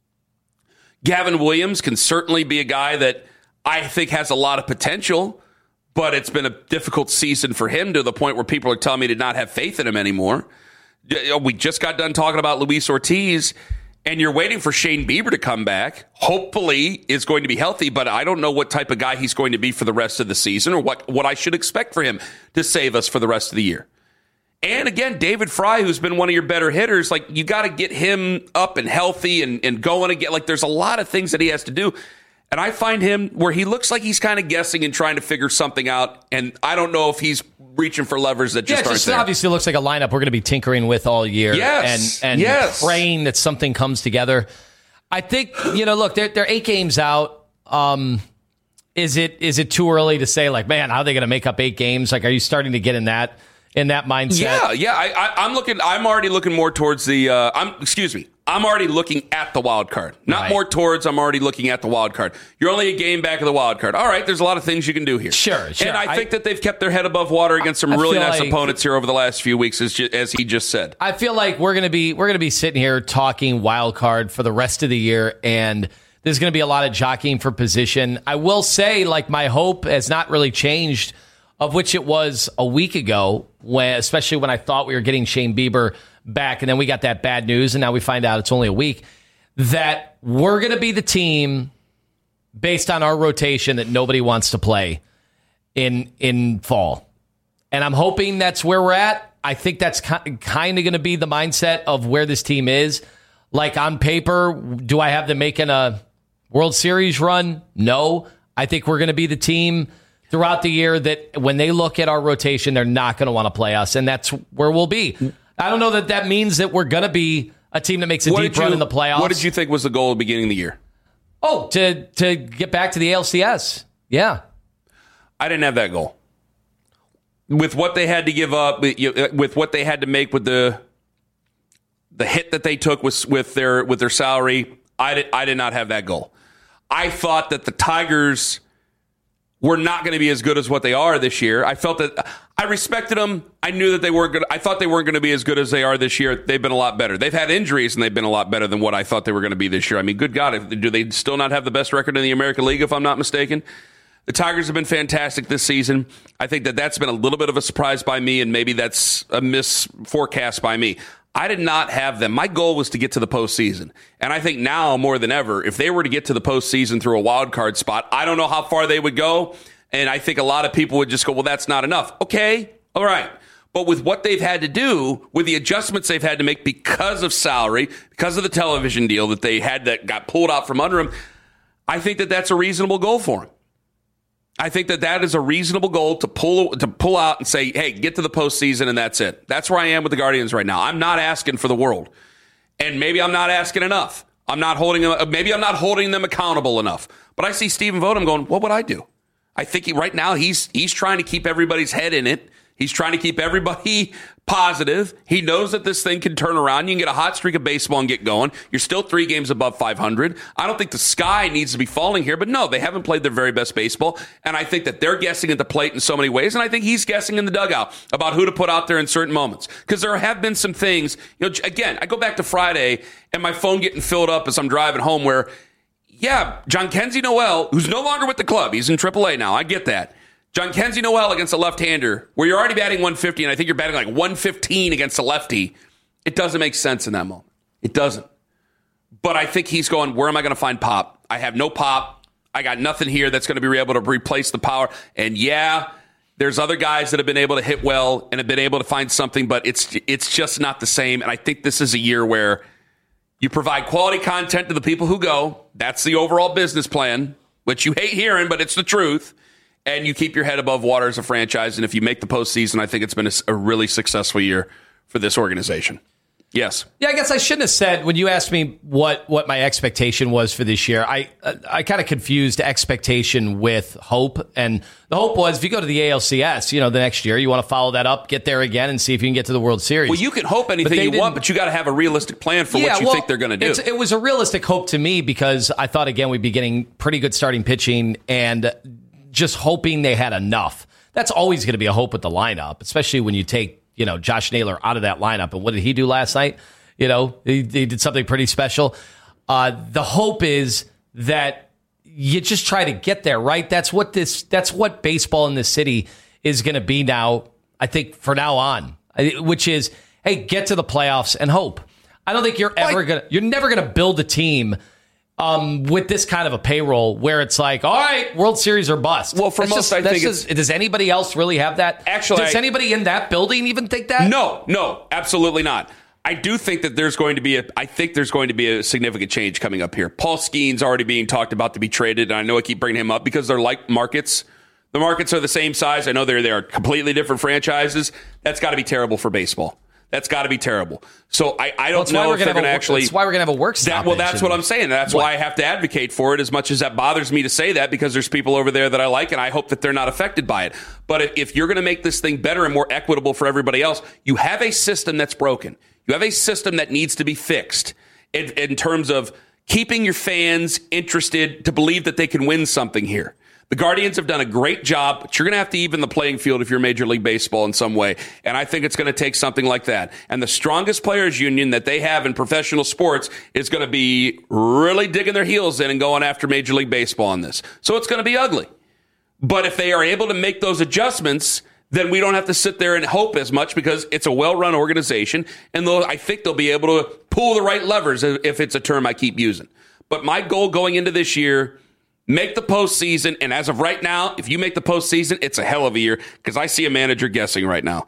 Gavin Williams can certainly be a guy that I think has a lot of potential, but it's been a difficult season for him to the point where people are telling me to not have faith in him anymore. We just got done talking about Luis Ortiz. And you're waiting for Shane Bieber to come back. Hopefully, is going to be healthy, but I don't know what type of guy he's going to be for the rest of the season or what I should expect for him to save us for the rest of the year. And again, David Fry, who's been one of your better hitters, you got to get him up and healthy and going again. There's a lot of things that he has to do. And I find him where he looks like he's kind of guessing and trying to figure something out. And I don't know if he's reaching for levers that just aren't there. Obviously looks like a lineup we're going to be tinkering with all year. Yes. And praying that something comes together. I think, look, they're 8 games out. Is it too early to say, man, how are they going to make up 8 games? Are you starting to get in that mindset? Yeah. I'm already looking more towards I'm already looking at the wild card. Not more towards, I'm already looking at the wild card. You're only a game back of the wild card. All right, there's a lot of things you can do here. Sure. And I think that they've kept their head above water against some really nice opponents here over the last few weeks, as he just said. I feel like we're gonna be sitting here talking wild card for the rest of the year, and there's gonna be a lot of jockeying for position. I will say, my hope has not really changed, of which it was a week ago, especially when I thought we were getting Shane Bieber back, and then we got that bad news, and now we find out it's only a week, that we're going to be the team based on our rotation that nobody wants to play in fall. And I'm hoping that's where we're at. I think that's kind of going to be the mindset of where this team is. On paper, do I have them making a World Series run? No. I think we're going to be the team throughout the year that when they look at our rotation, they're not going to want to play us, and that's where we'll be. I don't know that means that we're going to be a team that makes a deep run in the playoffs. What did you think was the goal at the beginning of the year? Oh, to get back to the ALCS. Yeah. I didn't have that goal. With what they had to give up, with what they had to make with the hit that they took with their salary, I did not have that goal. I thought that the Tigers were not going to be as good as what they are this year. I felt that I respected them. I knew that they weren't good. I thought they weren't going to be as good as they are this year. They've been a lot better. They've had injuries, and they've been a lot better than what I thought they were going to be this year. I mean, good God, do they still not have the best record in the American League, if I'm not mistaken? The Tigers have been fantastic this season. I think that that's been a little bit of a surprise by me, and maybe that's a misforecast by me. I did not have them. My goal was to get to the postseason. And I think now more than ever, if they were to get to the postseason through a wild card spot, I don't know how far they would go. And I think a lot of people would just go, well, that's not enough. Okay, all right. But with what they've had to do, with the adjustments they've had to make because of salary, because of the television deal that they had that got pulled out from under them, I think that that's a reasonable goal for them. I think that that is a reasonable goal to pull out and say, hey, get to the postseason and that's it. That's where I am with the Guardians right now. I'm not asking for the world. And maybe I'm not asking enough. Maybe I'm not holding them accountable enough. But I see Stephen Vogt, I'm going, what would I do? I think right now he's trying to keep everybody's head in it. He's trying to keep everybody positive. He knows that this thing can turn around. You can get a hot streak of baseball and get going. You're still 3 games above 500. I don't think the sky needs to be falling here, but no, they haven't played their very best baseball. And I think that they're guessing at the plate in so many ways. And I think he's guessing in the dugout about who to put out there in certain moments. Because there have been some things, again, I go back to Friday and my phone getting filled up as I'm driving home where, yeah, Jhonkensy Noel, who's no longer with the club, he's in AAA now. I get that. Jhonkensy Noel against a left-hander, where you're already batting 150, and I think you're batting like 115 against a lefty. It doesn't make sense in that moment. It doesn't. But I think he's going, where am I going to find pop? I have no pop. I got nothing here that's going to be able to replace the power. And yeah, there's other guys that have been able to hit well and have been able to find something, but it's just not the same. And I think this is a year where you provide quality content to the people who go. That's the overall business plan, which you hate hearing, but it's the truth. And you keep your head above water as a franchise. And if you make the postseason, I think it's been a really successful year for this organization. Yes. Yeah, I guess I shouldn't have said, when you asked me what my expectation was for this year, I kind of confused expectation with hope. And the hope was, if you go to the ALCS, the next year, you want to follow that up, get there again, and see if you can get to the World Series. Well, you can hope anything you want, but you got to have a realistic plan for what you think they're going to do. It was a realistic hope to me because I thought, again, we'd be getting pretty good starting pitching and just hoping they had enough. That's always going to be a hope with the lineup, especially when you take, Josh Naylor out of that lineup. And what did he do last night? He did something pretty special. The hope is that you just try to get there, right? That's what baseball in this city is going to be now, I think, for now on, which is, hey, get to the playoffs and hope. I don't think you're never going to build a team with this kind of a payroll where it's like, all right, World Series or bust. Well, for most, I think does anybody else really have that? Actually, does anybody in that building even think that? No, absolutely not. I do think that there's going to be a significant change coming up here. Paul Skeens already being talked about to be traded, and I know I keep bringing him up because they're like markets. The markets are the same size. I know they are completely different franchises. That's got to be terrible for baseball. That's got to be terrible. So I don't know if they're going to actually... That's why we're going to have a work stoppage. Well, that's what I'm saying. That's why I have to advocate for it, as much as that bothers me to say that, because there's people over there that I like, and I hope that they're not affected by it. But if you're going to make this thing better and more equitable for everybody else, you have a system that's broken. You have a system that needs to be fixed in terms of keeping your fans interested to believe that they can win something here. The Guardians have done a great job, but you're going to have to even the playing field if you're Major League Baseball in some way. And I think it's going to take something like that. And the strongest players union that they have in professional sports is going to be really digging their heels in and going after Major League Baseball on this. So it's going to be ugly. But if they are able to make those adjustments, then we don't have to sit there and hope as much, because it's a well-run organization. And I think they'll be able to pull the right levers, if it's a term I keep using. But my goal going into this year, make the postseason, and as of right now, if you make the postseason, it's a hell of a year, because I see a manager guessing right now.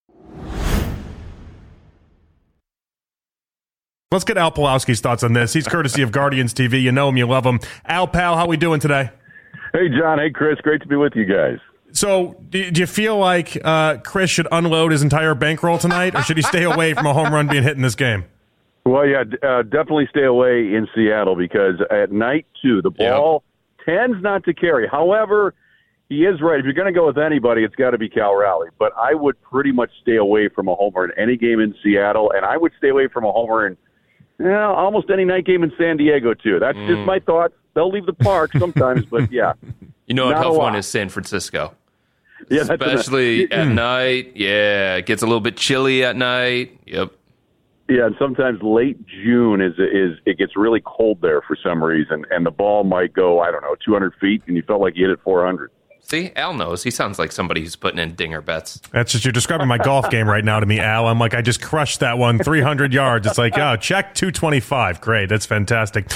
Let's get Al Pawlowski's thoughts on this. He's courtesy of Guardians TV. You know him, you love him. Al, pal, how we doing today? Hey, John. Hey, Chris. Great to be with you guys. So, do you feel like Chris should unload his entire bankroll tonight, or should he stay away from a home run being hit in this game? Well, yeah, definitely stay away in Seattle because at night, too, the ball tends not to carry. However, he is right. If you're going to go with anybody, it's got to be Cal Raleigh. But I would pretty much stay away from a homer in any game in Seattle, and I would stay away from a homer in almost any night game in San Diego, too. That's just my thought. They'll leave the park sometimes, but yeah. You know, a tough one is San Francisco. Yeah, especially at night. Yeah, it gets a little bit chilly at night. Yep. Yeah, and sometimes late June is it gets really cold there for some reason, and the ball might go, 200 feet, and you felt like you hit it 400. See, Al knows. He sounds like somebody who's putting in dinger bets. That's just, you're describing my golf game right now to me, Al. I'm like, I just crushed that one, 300 yards. It's like, check 225. Great. That's fantastic.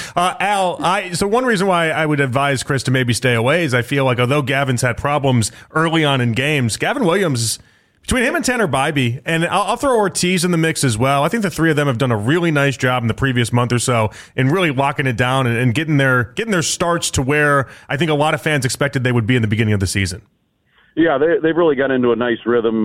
Al, so one reason why I would advise Chris to maybe stay away is I feel like although Gavin's had problems early on in games, Gavin Williams, between him and Tanner Bybee, and I'll throw Ortiz in the mix as well. I think the three of them have done a really nice job in the previous month or so in really locking it down and getting their starts to where I think a lot of fans expected they would be in the beginning of the season. Yeah, they've really got into a nice rhythm.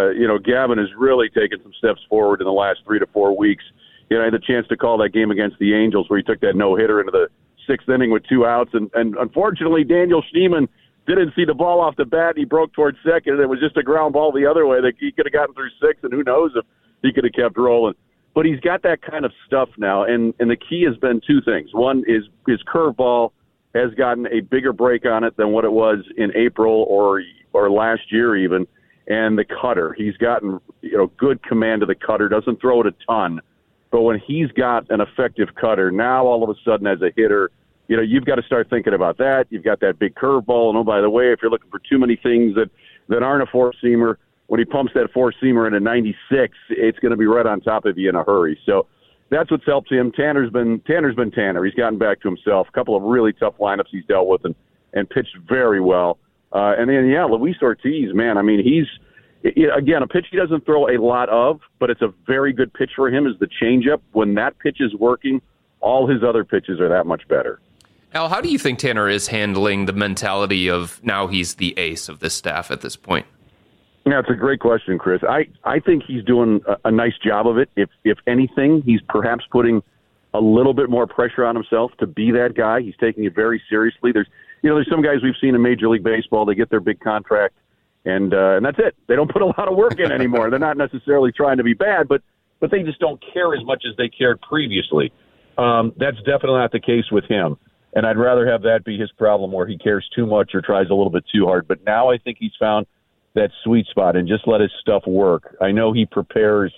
Gavin has really taken some steps forward in the last 3 to 4 weeks. I had the chance to call that game against the Angels where he took that no-hitter into the 6th inning with 2 outs, and unfortunately Daniel Schneemann didn't see the ball off the bat, and he broke towards second, and it was just a ground ball the other way. That he could have gotten through 6, and who knows if he could have kept rolling. But he's got that kind of stuff now, and the key has been 2 things. One is his curveball has gotten a bigger break on it than what it was in April or last year even, and the cutter. He's gotten good command of the cutter, doesn't throw it a ton, but when he's got an effective cutter, now all of a sudden as a hitter, you've got to start thinking about that. You've got that big curveball. And, oh, by the way, if you're looking for too many things that aren't a four-seamer, when he pumps that four-seamer into 96, it's going to be right on top of you in a hurry. So that's what's helped him. Tanner's been Tanner. He's gotten back to himself. A couple of really tough lineups he's dealt with and pitched very well. And then, Luis Ortiz, man, I mean, again, a pitch he doesn't throw a lot of, but it's a very good pitch for him is the changeup. When that pitch is working, all his other pitches are that much better. Al, how do you think Tanner is handling the mentality of now he's the ace of this staff at this point? Yeah, it's a great question, Chris. I think he's doing a nice job of it. If anything, he's perhaps putting a little bit more pressure on himself to be that guy. He's taking it very seriously. There's some guys we've seen in Major League Baseball, they get their big contract, and that's it. They don't put a lot of work in anymore. They're not necessarily trying to be bad, but they just don't care as much as they cared previously. That's definitely not the case with him. And I'd rather have that be his problem where he cares too much or tries a little bit too hard. But now I think he's found that sweet spot and just let his stuff work. I know he prepares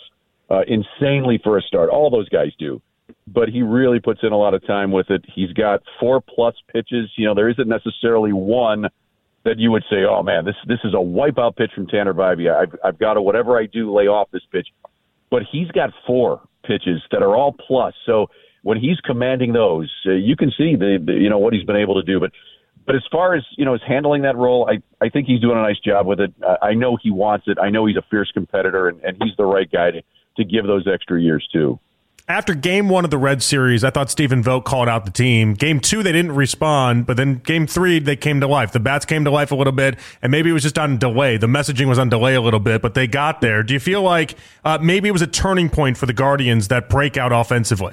insanely for a start. All those guys do. But he really puts in a lot of time with it. He's got 4+ pitches. There isn't necessarily one that you would say, oh, man, this is a wipeout pitch from Tanner Bybee. I've got to, whatever I do, lay off this pitch. But he's got 4 pitches that are all plus. So when he's commanding those, you can see what he's been able to do. But as far as his handling that role, I think he's doing a nice job with it. I know he wants it. I know he's a fierce competitor, and he's the right guy to give those extra years too. After Game 1 of the Red Series, I thought Stephen Vogt called out the team. Game 2, they didn't respond, but then Game 3, they came to life. The bats came to life a little bit, and maybe it was just on delay. The messaging was on delay a little bit, but they got there. Do you feel like maybe it was a turning point for the Guardians, that breakout offensively?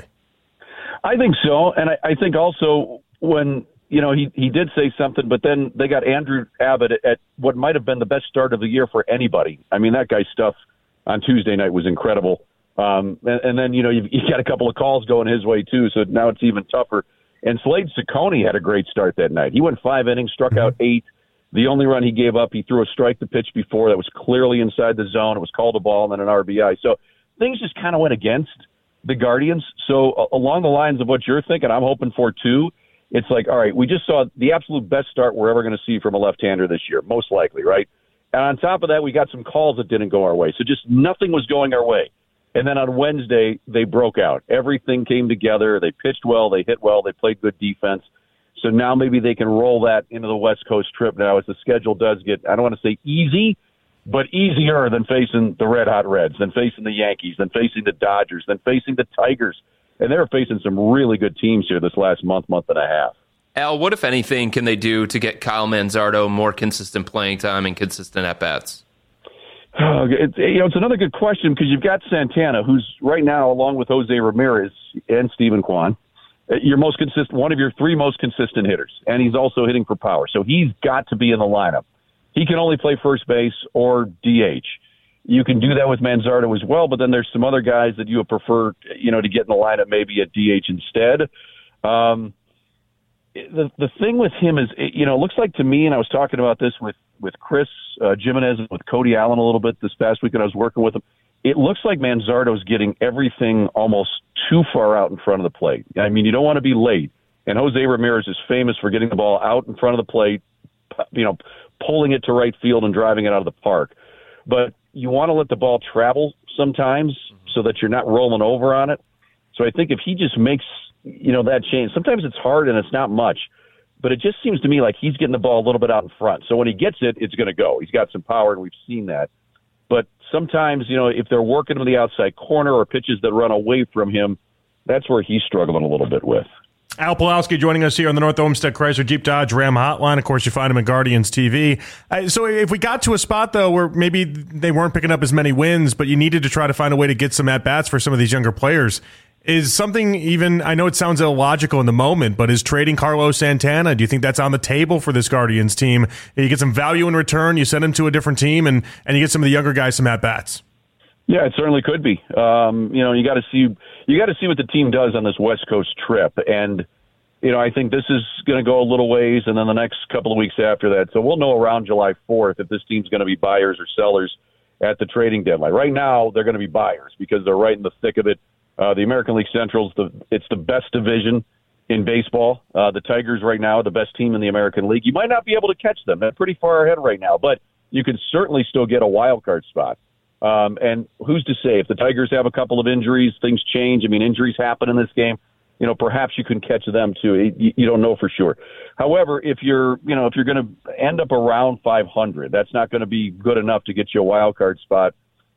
I think so, and I think also when he did say something, but then they got Andrew Abbott at what might have been the best start of the year for anybody. I mean, that guy's stuff on Tuesday night was incredible. And then you got a couple of calls going his way too, so now it's even tougher. And Slade Ciccone had a great start that night. He went 5 innings, struck out 8. The only run he gave up, he threw a strike to pitch before that was clearly inside the zone. It was called a ball and then an RBI. So things just kind of went against the Guardians. So along the lines of what you're thinking, I'm hoping for too. It's like, all right, we just saw the absolute best start we're ever going to see from a left-hander this year, most likely, right? And on top of that, we got some calls that didn't go our way. So just nothing was going our way. And then on Wednesday, they broke out. Everything came together. They pitched well. They hit well. They played good defense. So now maybe they can roll that into the West Coast trip now as the schedule does get, I don't want to say easy, but easier than facing the Red Hot Reds, than facing the Yankees, than facing the Dodgers, than facing the Tigers. And they're facing some really good teams here this last month and a half. Al, what, if anything, can they do to get Kyle Manzardo more consistent playing time and consistent at-bats? It's another good question because you've got Santana, who's right now, along with Jose Ramirez and Steven Kwan, one of your three most consistent hitters, and he's also hitting for power. So he's got to be in the lineup. He can only play first base or DH. You can do that with Manzardo as well, but then there's some other guys that you would prefer, to get in the lineup maybe at DH instead. The thing with him is, it looks like to me, and I was talking about this with Chris Jimenez and with Cody Allen a little bit this past week when I was working with him, it looks like Manzardo's getting everything almost too far out in front of the plate. I mean, you don't want to be late. And Jose Ramirez is famous for getting the ball out in front of the plate, pulling it to right field and driving it out of the park. But you want to let the ball travel sometimes so that you're not rolling over on it. So I think if he just makes, that change, sometimes it's hard and it's not much, but it just seems to me like he's getting the ball a little bit out in front. So when he gets it, it's going to go. He's got some power, and we've seen that. But sometimes, if they're working him in the outside corner or pitches that run away from him, that's where he's struggling a little bit with. Al Pawlowski joining us here on the North Olmsted Chrysler Jeep Dodge Ram Hotline. Of course, you find him at Guardians TV. So if we got to a spot, though, where maybe they weren't picking up as many wins, but you needed to try to find a way to get some at-bats for some of these younger players, is something even, I know it sounds illogical in the moment, but is trading Carlos Santana, do you think that's on the table for this Guardians team? You get some value in return, you send him to a different team, and you get some of the younger guys some at-bats. Yeah, it certainly could be. You got to see what the team does on this West Coast trip, and I think this is going to go a little ways, and then the next couple of weeks after that. So we'll know around July 4th if this team's going to be buyers or sellers at the trading deadline. Right now, they're going to be buyers because they're right in the thick of it. The American League Central it's the best division in baseball. The Tigers right now are the best team in the American League. You might not be able to catch them; they're pretty far ahead right now, but you can certainly still get a wild card spot. And who's to say if the Tigers have a couple of injuries, things change. I mean, injuries happen in this game. Perhaps you can catch them too. You don't know for sure. However, if you're going to end up around 500, that's not going to be good enough to get you a wild card spot.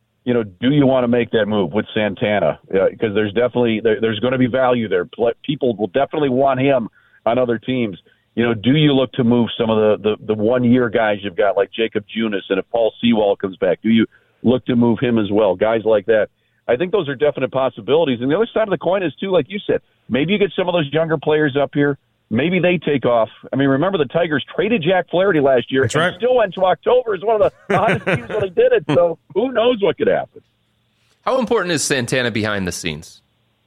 Do you want to make that move with Santana? Because there's going to be value there. People will definitely want him on other teams. Do you look to move some of the 1 year guys you've got like Jacob Junis, and if Paul Sewald comes back, do you look to move him as well? Guys like that. I think those are definite possibilities. And the other side of the coin is too, like you said, maybe you get some of those younger players up here. Maybe they take off. I mean, remember the Tigers traded Jack Flaherty last year and still went to October as one of the hottest teams when they did it. So who knows what could happen. How important is Santana behind the scenes?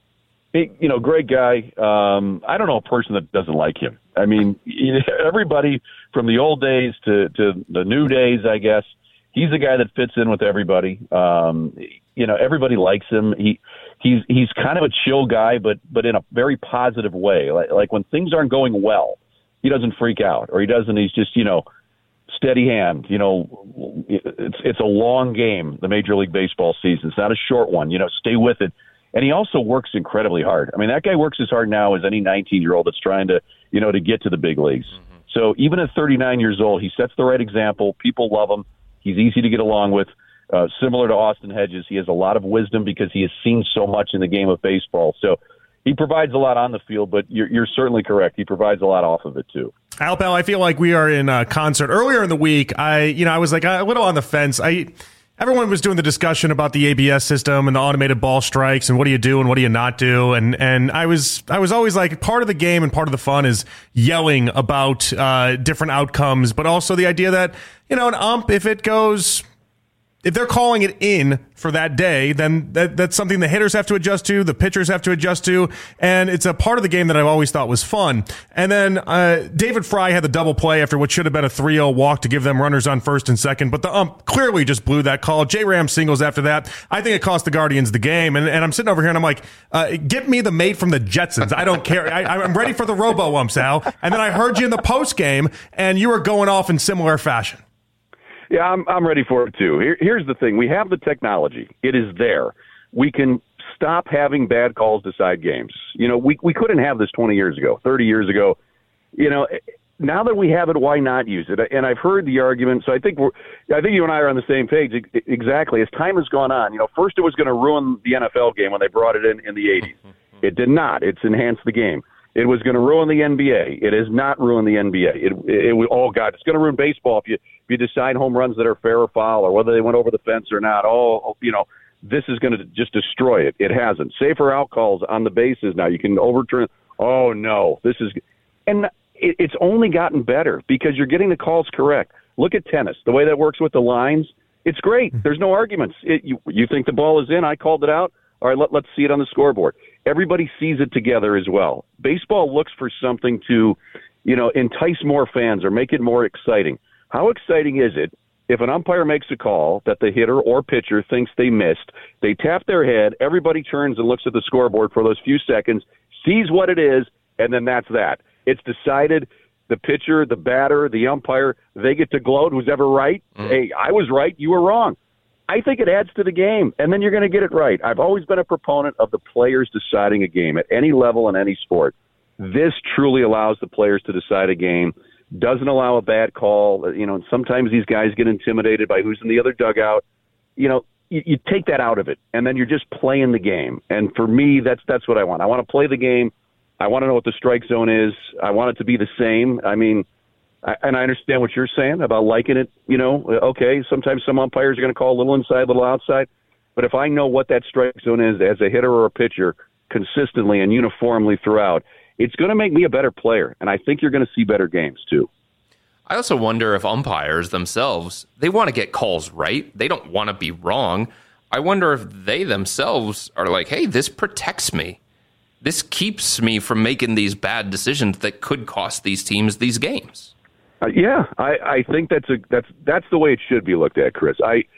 Great guy. I don't know a person that doesn't like him. I mean, everybody from the old days to the new days, I guess, he's a guy that fits in with everybody. Everybody likes him. He's kind of a chill guy, but in a very positive way. Like when things aren't going well, he doesn't freak out, or he's just, steady hand. It's a long game, the Major League Baseball season. It's not a short one. Stay with it. And he also works incredibly hard. I mean, that guy works as hard now as any 19-year-old that's trying to, to get to the big leagues. Mm-hmm. So even at 39 years old, he sets the right example. People love him. He's easy to get along with. Similar to Austin Hedges, he has a lot of wisdom because he has seen so much in the game of baseball. So he provides a lot on the field, but you're certainly correct. He provides a lot off of it too. Al Pal, I feel like we are in concert. Earlier in the week, I was like a little on the fence. Everyone was doing the discussion about the ABS system and the automated ball strikes and what do you do and what do you not do. And I was always like, part of the game and part of the fun is yelling about different outcomes, but also the idea that, an ump, if they're calling it in for that day, then that's something the hitters have to adjust to, the pitchers have to adjust to, and it's a part of the game that I've always thought was fun. And then David Fry had the double play after what should have been a 3-0 walk to give them runners on first and second, but the ump clearly just blew that call. J-Ram singles after that. I think it cost the Guardians the game, and I'm sitting over here and I'm like, get me the mate from the Jetsons. I don't care. I'm ready for the robo-umps, Al. And then I heard you in the post game, and you were going off in similar fashion. Yeah, I'm ready for it too. Here's the thing. We have the technology. It is there. We can stop having bad calls decide games. We couldn't have this 20 years ago, 30 years ago. Now that we have it, why not use it? And I've heard the argument, so I think you and I are on the same page exactly. As time has gone on, first it was going to ruin the NFL game when they brought it in the 80s. It did not. It's enhanced the game. it was going to ruin the NBA. It has not ruined the NBA. Oh God, it's going to ruin baseball if you decide home runs that are fair or foul, or whether they went over the fence or not. This is going to just destroy it. It hasn't. Safer out calls on the bases now. You can overturn. Oh no, it's only gotten better because you're getting the calls correct. Look at tennis. The way that works with the lines, it's great. There's no arguments. You think the ball is in? I called it out. All right, let's see it on the scoreboard. Everybody sees it together as well. Baseball looks for something to, entice more fans or make it more exciting. How exciting is it if an umpire makes a call that the hitter or pitcher thinks they missed? They tap their head, everybody turns and looks at the scoreboard for those few seconds, sees what it is, and then that's that. It's decided. The pitcher, the batter, the umpire, they get to gloat. Who's ever right? Hey, I was right. You were wrong. I think it adds to the game, and then you're going to get it right. I've always been a proponent of the players deciding a game at any level in any sport. This truly allows the players to decide a game, doesn't allow a bad call. Sometimes these guys get intimidated by who's in the other dugout. You take that out of it, and then you're just playing the game. And for me, that's what I want. I want to play the game. I want to know what the strike zone is. I want it to be the same. And I understand what you're saying about liking it. Okay, sometimes some umpires are going to call a little inside, a little outside. But if I know what that strike zone is as a hitter or a pitcher consistently and uniformly throughout, it's going to make me a better player. And I think you're going to see better games, too. I also wonder if umpires themselves, they want to get calls right. They don't want to be wrong. I wonder if they themselves are like, hey, this protects me. This keeps me from making these bad decisions that could cost these teams these games. I think that's the way it should be looked at, Chris.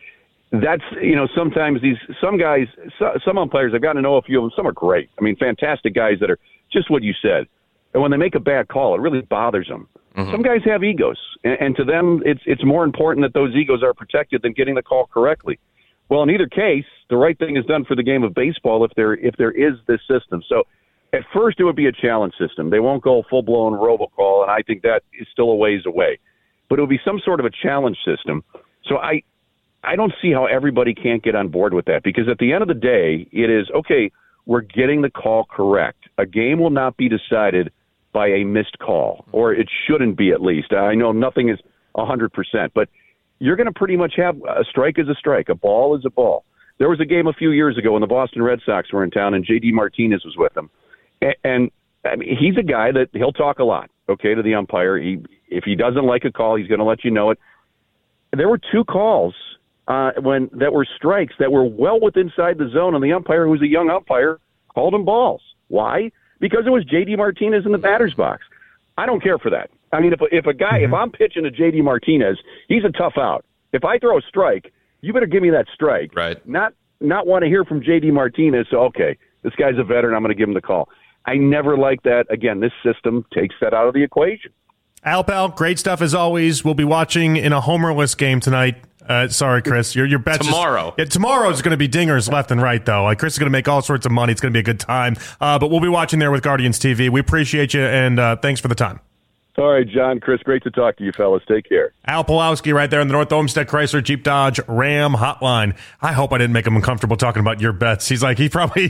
Sometimes some umpires, I've gotten to know a few of them. Some are great. Fantastic guys that are just what you said. And when they make a bad call, it really bothers them. Mm-hmm. Some guys have egos, and to them, it's more important that those egos are protected than getting the call correctly. Well, in either case, the right thing is done for the game of baseball if there is this system. So at first it would be a challenge system. They won't go full-blown robocall, and I think that is still a ways away. But it would be some sort of a challenge system. So I don't see how everybody can't get on board with that, because at the end of the day, it is, okay, we're getting the call correct. A game will not be decided by a missed call, or it shouldn't be at least. I know nothing is 100%, but you're going to pretty much have a strike is a strike. A ball is a ball. There was a game a few years ago when the Boston Red Sox were in town and J.D. Martinez was with them. And he's a guy that he'll talk a lot, okay, to the umpire. If he doesn't like a call, he's going to let you know it. There were two calls that were strikes that were well within inside the zone, and the umpire, who was a young umpire, called them balls. Why? Because it was J.D. Martinez in the batter's box. I don't care for that. If a guy, if I'm pitching to J.D. Martinez, he's a tough out. If I throw a strike, you better give me that strike. Right. Not want to hear from J.D. Martinez. So, okay, this guy's a veteran. I'm going to give him the call. I never liked that. Again, this system takes that out of the equation. Al Pal, great stuff as always. We'll be watching in a homerless game tonight. Sorry, Chris. Your bet tomorrow. Tomorrow is going to be dingers left and right, though. Chris is going to make all sorts of money. It's going to be a good time. But we'll be watching there with Guardians TV. We appreciate you, and thanks for the time. All right, John, Chris, great to talk to you, fellas. Take care. Al Pawlowski right there in the North Olmsted Chrysler Jeep Dodge Ram hotline. I hope I didn't make him uncomfortable talking about your bets. He's like, wait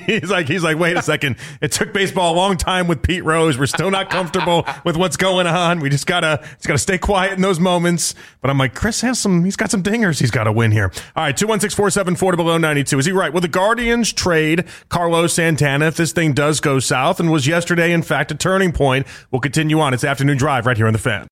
a second. It took baseball a long time with Pete Rose. We're still not comfortable with what's going on. We just gotta stay quiet in those moments. But I'm like, Chris he's got some dingers. He's got to win here. All right, 216-474 below 92. Is he right? Will the Guardians trade Carlos Santana if this thing does go south? And was yesterday, in fact, a turning point? We'll continue on. It's Afternoon Drive right here on The Fan.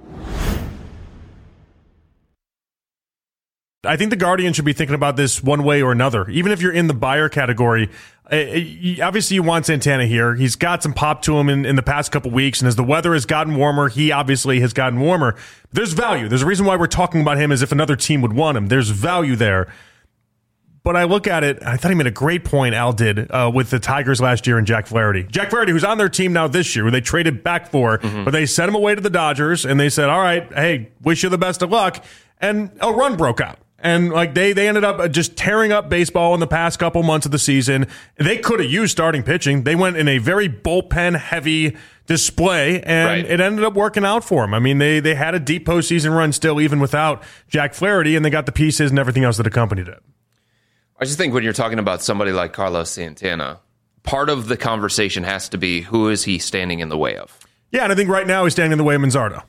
I think the Guardians should be thinking about this one way or another. Even if you're in the buyer category, obviously you want Santana here. He's got some pop to him in the past couple weeks, and as the weather has gotten warmer, he obviously has gotten warmer. There's value. There's a reason why we're talking about him as if another team would want him. There's value there. But I look at it, I thought he made a great point, Al did, with the Tigers last year and Jack Flaherty. Jack Flaherty, who's on their team now this year, who they traded back for, but they sent him away to the Dodgers, and they said, all right, hey, wish you the best of luck. And a run broke out. And they ended up just tearing up baseball in the past couple months of the season. They could have used starting pitching. They went in a very bullpen-heavy display, and it ended up working out for them. I mean, they had a deep postseason run still, even without Jack Flaherty, and they got the pieces and everything else that accompanied it. I just think when you're talking about somebody like Carlos Santana, part of the conversation has to be, who is he standing in the way of? Yeah, and I think right now he's standing in the way of Manzardo.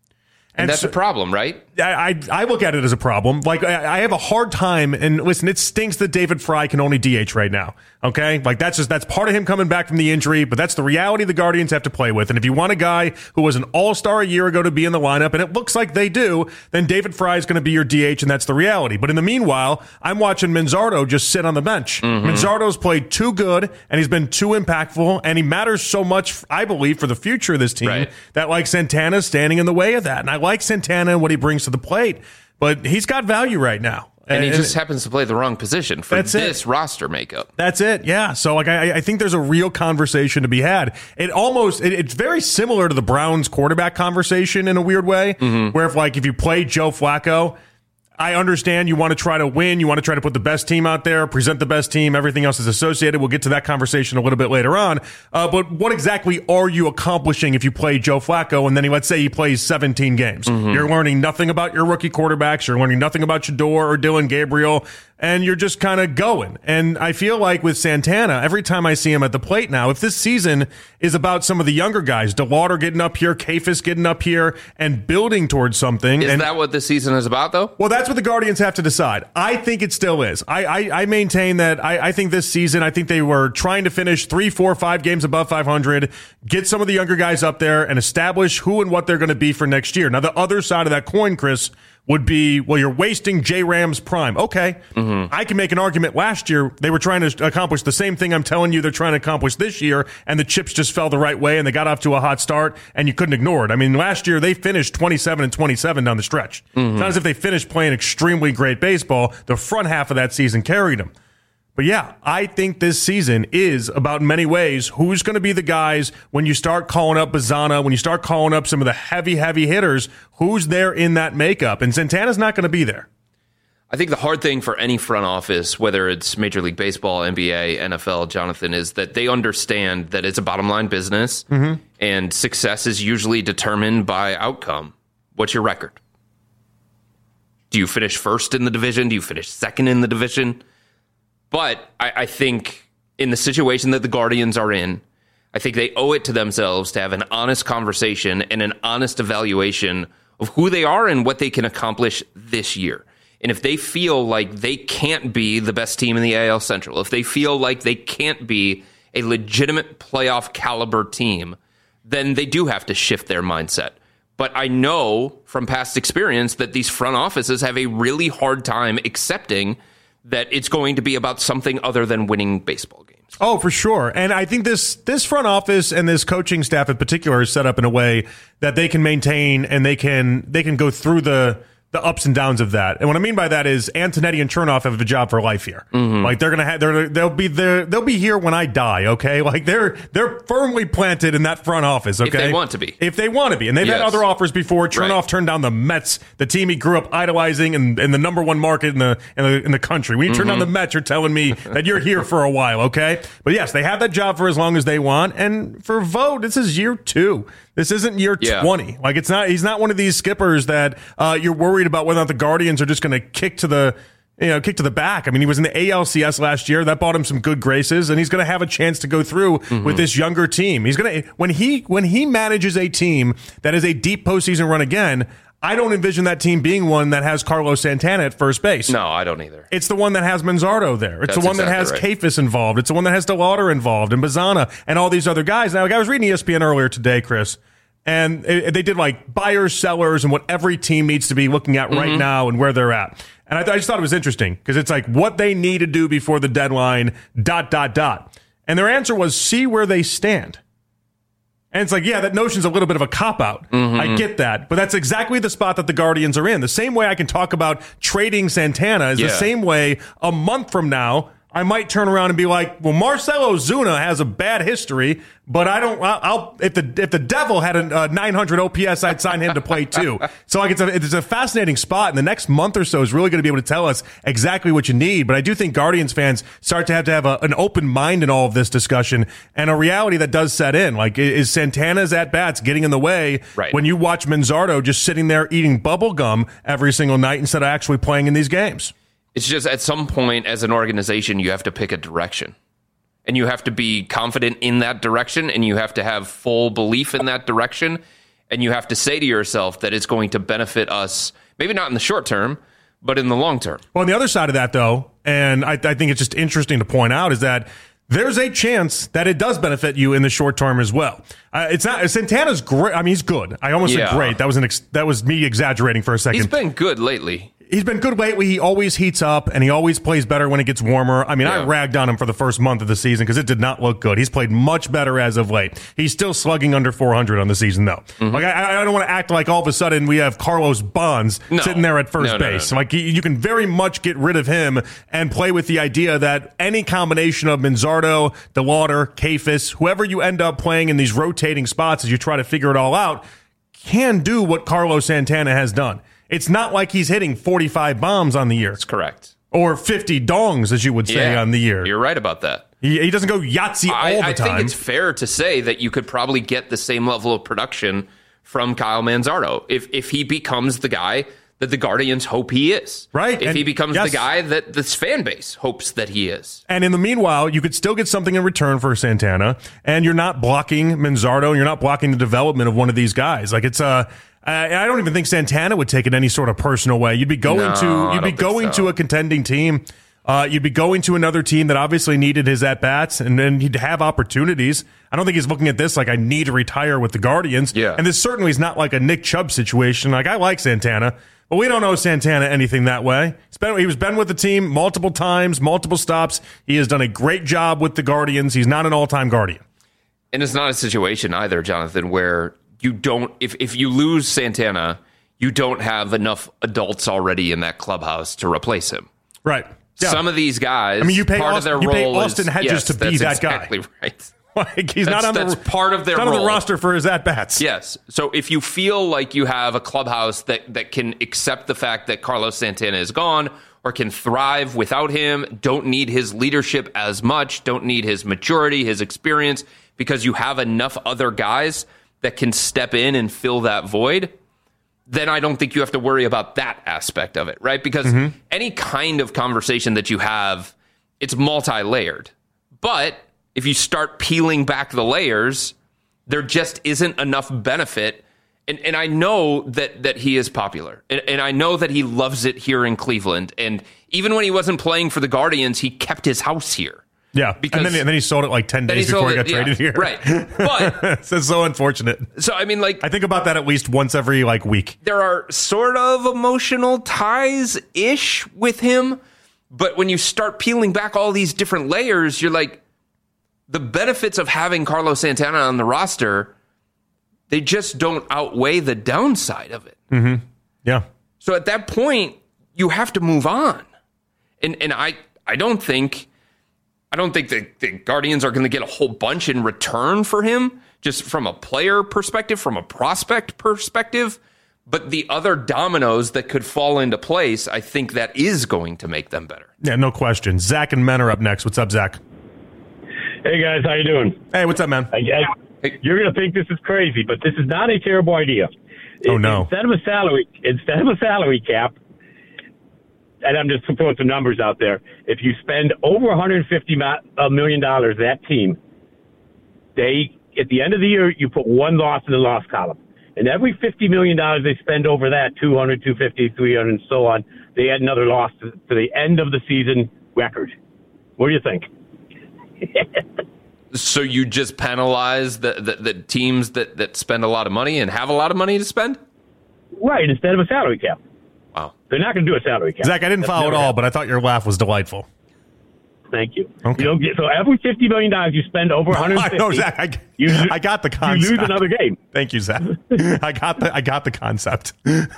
And that's a problem, right? I look at it as a problem. Like, I have a hard time, and listen, it stinks that David Fry can only DH right now, okay? Like, that's part of him coming back from the injury, but that's the reality the Guardians have to play with. And if you want a guy who was an all-star a year ago to be in the lineup, and it looks like they do, then David Fry is going to be your DH, and that's the reality. But in the meanwhile, I'm watching Manzardo just sit on the bench. Manzardo's played too good, and he's been too impactful, and he matters so much, I believe, for the future of this team, that, like, Santana's standing in the way of that. And I like Santana and what he brings to the plate, but he's got value right now. And he just happens to play the wrong position for this roster makeup. That's it, yeah. So like, I think there's a real conversation to be had. It's very similar to the Browns quarterback conversation in a weird way, where if you play Joe Flacco, I understand you want to try to win. You want to try to put the best team out there, present the best team. Everything else is associated. We'll get to that conversation a little bit later on. But what exactly are you accomplishing if you play Joe Flacco and then let's say he plays 17 games? You're learning nothing about your rookie quarterbacks. You're learning nothing about Shador or Dylan Gabriel. And you're just kind of going. And I feel like with Santana, every time I see him at the plate now, if this season is about some of the younger guys, DeLauder getting up here, Kafis getting up here, and building towards something. Is that what this season is about, though? Well, that's what the Guardians have to decide. I think it still is. I maintain that I think this season, I think they were trying to finish 3, 4, 5 games above 500, get some of the younger guys up there, and establish who and what they're going to be for next year. Now, the other side of that coin, Chris, would be, well, you're wasting J-Ram's prime. Okay, I can make an argument. Last year, they were trying to accomplish the same thing I'm telling you they're trying to accomplish this year, and the chips just fell the right way, and they got off to a hot start, and you couldn't ignore it. I mean, last year, they finished 27-27 down the stretch. It's not as if they finished playing extremely great baseball. The front half of that season carried them. But yeah, I think this season is about, in many ways, who's going to be the guys when you start calling up Bazana, when you start calling up some of the heavy hitters, who's there in that makeup? And Santana's not going to be there. I think the hard thing for any front office, whether it's Major League Baseball, NBA, NFL, Jonathan, is that they understand that it's a bottom line business, and success is usually determined by outcome. What's your record? Do you finish first in the division? Do you finish second in the division? But I think in the situation that the Guardians are in, I think they owe it to themselves to have an honest conversation and an honest evaluation of who they are and what they can accomplish this year. And if they feel like they can't be the best team in the AL Central, if they feel like they can't be a legitimate playoff caliber team, then they do have to shift their mindset. But I know from past experience that these front offices have a really hard time accepting that it's going to be about something other than winning baseball games. Oh, for sure. And I think this front office and this coaching staff in particular is set up in a way that they can maintain and they can go through the ups and downs of that. And what I mean by that is Antonetti and Chernoff have a job for life here. Like they're going to have, they'll be here when I die. Okay. Like they're firmly planted in that front office. Okay. If they want to be. And they've had other offers before. Chernoff turned down the Mets, the team he grew up idolizing and the number one market in the country. When you turn down the Mets, you're telling me that you're here for a while. Okay. But yes, they have that job for as long as they want. And for Vogt, this is year 2. This isn't year 20. Like he's not one of these skippers that you're worried about whether or not the Guardians are just going to kick to the back. I mean, he was in the ALCS last year. That bought him some good graces, and he's going to have a chance to go through with this younger team. He's going to when he manages a team that is a deep postseason run again. I don't envision that team being one that has Carlos Santana at first base. No, I don't either. It's the one that has Manzardo there. It's the one that has Kafis involved. It's the one that has DeLauder involved and Bazana and all these other guys. Now, I was reading ESPN earlier today, Chris, and they did like buyers, sellers, and what every team needs to be looking at right now and where they're at. And I just thought it was interesting because it's like what they need to do before the deadline, ... And their answer was see where they stand. And it's like, yeah, that notion's a little bit of a cop-out. I get that. But that's exactly the spot that the Guardians are in. The same way I can talk about trading Santana is the same way a month from now I might turn around and be like, well, Marcell Ozuna has a bad history, but if the devil had a 900 OPS, I'd sign him to play too. So like it's a fascinating spot, and the next month or so is really going to be able to tell us exactly what you need. But I do think Guardians fans start to have an open mind in all of this discussion and a reality that does set in. Like, is Santana's at-bats getting in the way when you watch Manzardo just sitting there eating bubble gum every single night instead of actually playing in these games? It's just at some point as an organization, you have to pick a direction. and you have to be confident in that direction, and you have to have full belief in that direction, and you have to say to yourself that it's going to benefit us, maybe not in the short term, but in the long term. Well, on the other side of that, though, and I think it's just interesting to point out, is that there's a chance that it does benefit you in the short term as well. It's not Santana's great. I mean, he's good. I almost said great. That was me exaggerating for a second. He's been good lately. He's been good lately. He always heats up, and he always plays better when it gets warmer. I mean, I ragged on him for the first month of the season because it did not look good. He's played much better as of late. He's still slugging under 400 on the season, though. Like I don't want to act like all of a sudden we have Carlos Bonds sitting there at first base. No. Like you can very much get rid of him and play with the idea that any combination of Manzardo, DeLauder, Kefis, whoever you end up playing in these rotating spots as you try to figure it all out, can do what Carlos Santana has done. It's not like he's hitting 45 bombs on the year. That's correct. Or 50 dongs, as you would say, on the year. You're right about that. He doesn't go Yahtzee all the time. I think it's fair to say that you could probably get the same level of production from Kyle Manzardo if he becomes the guy that the Guardians hope he is. Right. If he becomes the guy that this fan base hopes that he is. And in the meanwhile, you could still get something in return for Santana, and you're not blocking Manzardo, and you're not blocking the development of one of these guys. Like it's I don't even think Santana would take it any sort of personal way. You'd be going to a contending team. You'd be going to another team that obviously needed his at-bats, and then he'd have opportunities. I don't think he's looking at this like I need to retire with the Guardians. Yeah. And this certainly is not like a Nick Chubb situation. Like I like Santana, but we don't know Santana anything that way. He's been with the team multiple times, multiple stops. He has done a great job with the Guardians. He's not an all-time Guardian. And it's not a situation either, Jonathan, where you don't, if you lose Santana, you don't have enough adults already in that clubhouse to replace him. Right. Yeah. Some of these guys, I mean, you pay role Austin Hedges to be that exactly guy. Right. Like he's not on part of their role. on the roster for his at-bats. Yes. So if you feel like you have a clubhouse that can accept the fact that Carlos Santana is gone or can thrive without him, don't need his leadership as much, don't need his maturity, his experience, because you have enough other guys that can step in and fill that void, then I don't think you have to worry about that aspect of it, right? Because any kind of conversation that you have, it's multi-layered. But if you start peeling back the layers, there just isn't enough benefit. And I know that he is popular. And I know that he loves it here in Cleveland. And even when he wasn't playing for the Guardians, he kept his house here. Yeah, and then he sold it like 10 days before he got traded here. Right, but it's so unfortunate. So, I mean, like... I think about that at least once every, week. There are sort of emotional ties-ish with him, but when you start peeling back all these different layers, you're like, the benefits of having Carlos Santana on the roster, they just don't outweigh the downside of it. Mm-hmm. Yeah. So at that point, you have to move on. And I don't think the Guardians are going to get a whole bunch in return for him, just from a player perspective, from a prospect perspective. But the other dominoes that could fall into place, I think that is going to make them better. Yeah, no question. Zach and Men are up next. What's up, Zach? Hey, guys. How you doing? Hey, what's up, man? You're going to think this is crazy, but this is not a terrible idea. Oh, no. Instead of a salary cap, and I'm just throwing some numbers out there, if you spend over $150 million, that team, at the end of the year, you put one loss in the loss column. And every $50 million they spend over that, 200, 250, 300, and so on, they add another loss to the end of the season record. What do you think? So you just penalize the teams that spend a lot of money and have a lot of money to spend? Right, instead of a salary cap. Wow. They're not going to do a salary cap. Zach, I didn't follow it all, but I thought your laugh was delightful. Thank you. Okay. So every $50 million you spend over 150. No, Zach, I got the concept. You lose another game. Thank you, Zach. I got the concept. I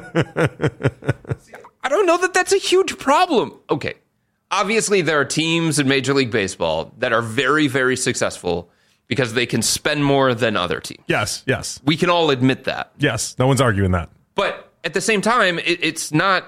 don't know that that's a huge problem. Okay. Obviously, there are teams in Major League Baseball that are very, very successful because they can spend more than other teams. Yes. We can all admit that. Yes, no one's arguing that. But at the same time, it's not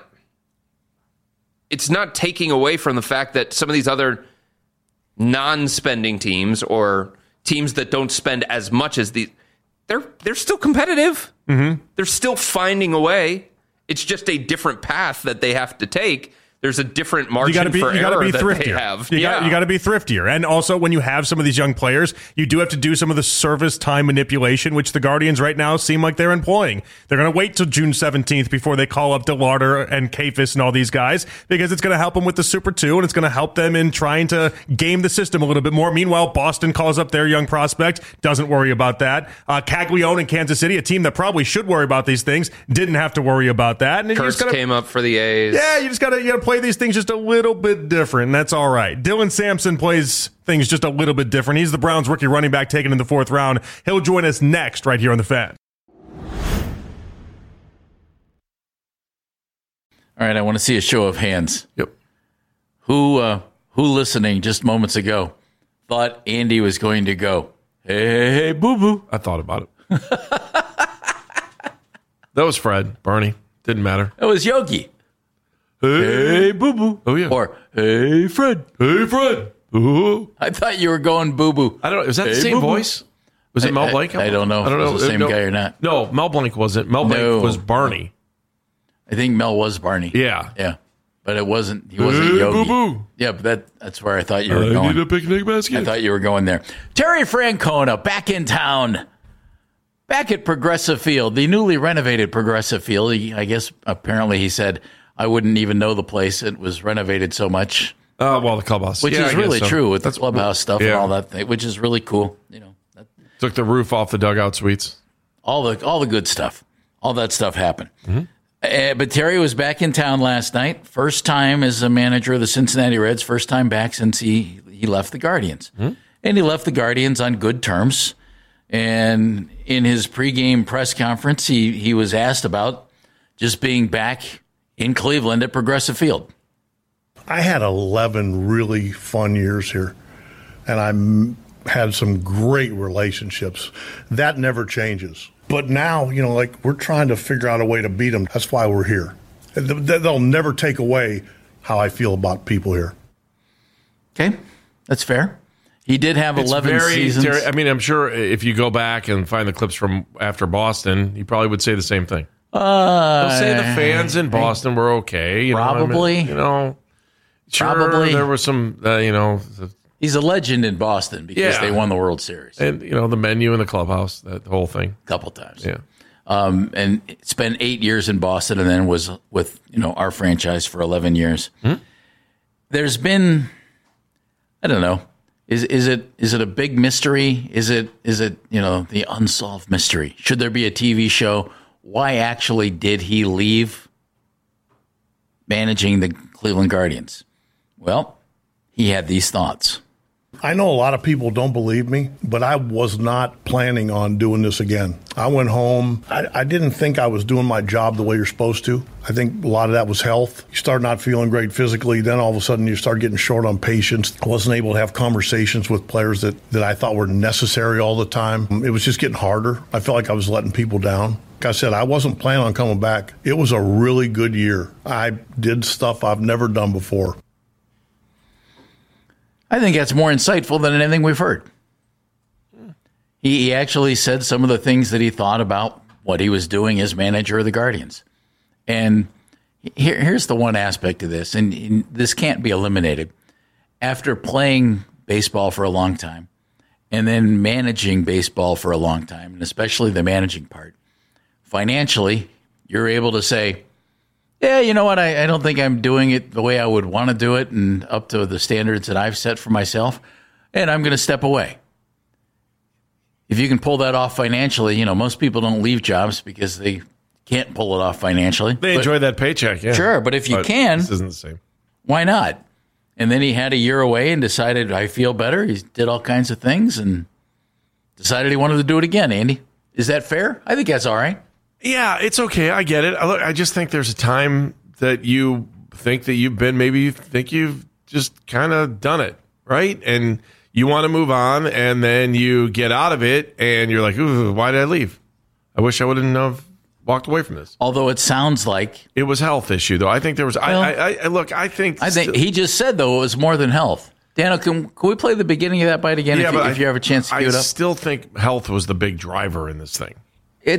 taking away from the fact that some of these other non-spending teams or teams that don't spend as much as they're still competitive. Mm-hmm. They're still finding a way. It's just a different path that they have to take. there's a different margin for error that they have. You got to be thriftier. And also, when you have some of these young players, you do have to do some of the service time manipulation, which the Guardians right now seem like they're employing. They're going to wait till June 17th before they call up DeLarder and Kafis and all these guys, because it's going to help them with the Super 2, and it's going to help them in trying to game the system a little bit more. Meanwhile, Boston calls up their young prospect, doesn't worry about that. Caglione in Kansas City, a team that probably should worry about these things, didn't have to worry about that. And Kurtz came up for the A's. Yeah, you got to play these things just a little bit different, and that's all right. Dylan Sampson plays things just a little bit different. He's the Browns rookie running back taken in the 4th round. He'll join us next right here on The Fan. All right, I want to see a show of hands. Yep. Who listening just moments ago thought Andy was going to go, hey, boo-boo? I thought about it. That was Fred, Barney. Didn't matter. That was Yogi. Hey, boo-boo. Oh, yeah. Or, hey, Fred. Hey, Fred. Ooh. I thought you were going boo-boo. I don't know. Is that the same boo-boo. voice? Was it Mel Blanc? I don't know if it was the same guy or not. No, Mel Blanc wasn't. Mel Blanc was Barney. I think Mel was Barney. Yeah. Yeah. But it wasn't, he wasn't Yogi. Boo-boo. Yeah, but that's where I thought you were going. I need a picnic basket. I thought you were going there. Terry Francona back in town. Back at Progressive Field, the newly renovated Progressive Field. I guess apparently he said, I wouldn't even know the place. It was renovated so much. Well, the clubhouse. Which is really true with the clubhouse stuff and yeah. all that thing, which is really cool. Took the roof off the dugout suites. All the good stuff. All that stuff happened. Mm-hmm. But Terry was back in town last night. First time as a manager of the Cincinnati Reds. First time back since he left the Guardians. Mm-hmm. And he left the Guardians on good terms. And in his pregame press conference, he was asked about just being back in Cleveland at Progressive Field. I had 11 really fun years here, and I had some great relationships. That never changes. But now, we're trying to figure out a way to beat them. That's why we're here. They'll never take away how I feel about people here. Okay, that's fair. He did have 11 seasons. I mean, I'm sure if you go back and find the clips from after Boston, he probably would say the same thing. He'll say the fans in Boston were okay. Probably. Sure, Probably. there were some, He's a legend in Boston because they won the World Series. And, the menu in the clubhouse, that whole thing. A couple times. Yeah. And spent 8 years in Boston and then was with, our franchise for 11 years. Mm-hmm. There's been, I don't know, is it a big mystery? Is it the unsolved mystery? Should there be a TV show? Why actually did he leave managing the Cleveland Guardians? Well, he had these thoughts. I know a lot of people don't believe me, but I was not planning on doing this again. I went home. I didn't think I was doing my job the way you're supposed to. I think a lot of that was health. You start not feeling great physically, then all of a sudden you start getting short on patience. I wasn't able to have conversations with players that I thought were necessary all the time. It was just getting harder. I felt like I was letting people down. Like I said, I wasn't planning on coming back. It was a really good year. I did stuff I've never done before. I think that's more insightful than anything we've heard. He actually said some of the things that he thought about what he was doing as manager of the Guardians. And here's the one aspect of this, and this can't be eliminated. After playing baseball for a long time and then managing baseball for a long time, and especially the managing part, financially, you're able to say, yeah, you know what? I don't think I'm doing it the way I would want to do it and up to the standards that I've set for myself, and I'm going to step away. If you can pull that off financially, most people don't leave jobs because they can't pull it off financially. They enjoy that paycheck, yeah. Sure, but if you can, this isn't the same. Why not? And then he had a year away and decided, I feel better. He did all kinds of things and decided he wanted to do it again, Andy. Is that fair? I think that's all right. Yeah, it's okay. I get it. I just think there's a time that you think that you've been, maybe you think you've just kind of done it, right? And you want to move on, and then you get out of it, and you're like, ooh, why did I leave? I wish I wouldn't have walked away from this. Although it sounds like it was a health issue, though. I think there was. Well, I think he just said though it was more than health. Daniel, can we play the beginning of that bite again? Yeah, if you have a chance to cue it up. I still think health was the big driver in this thing.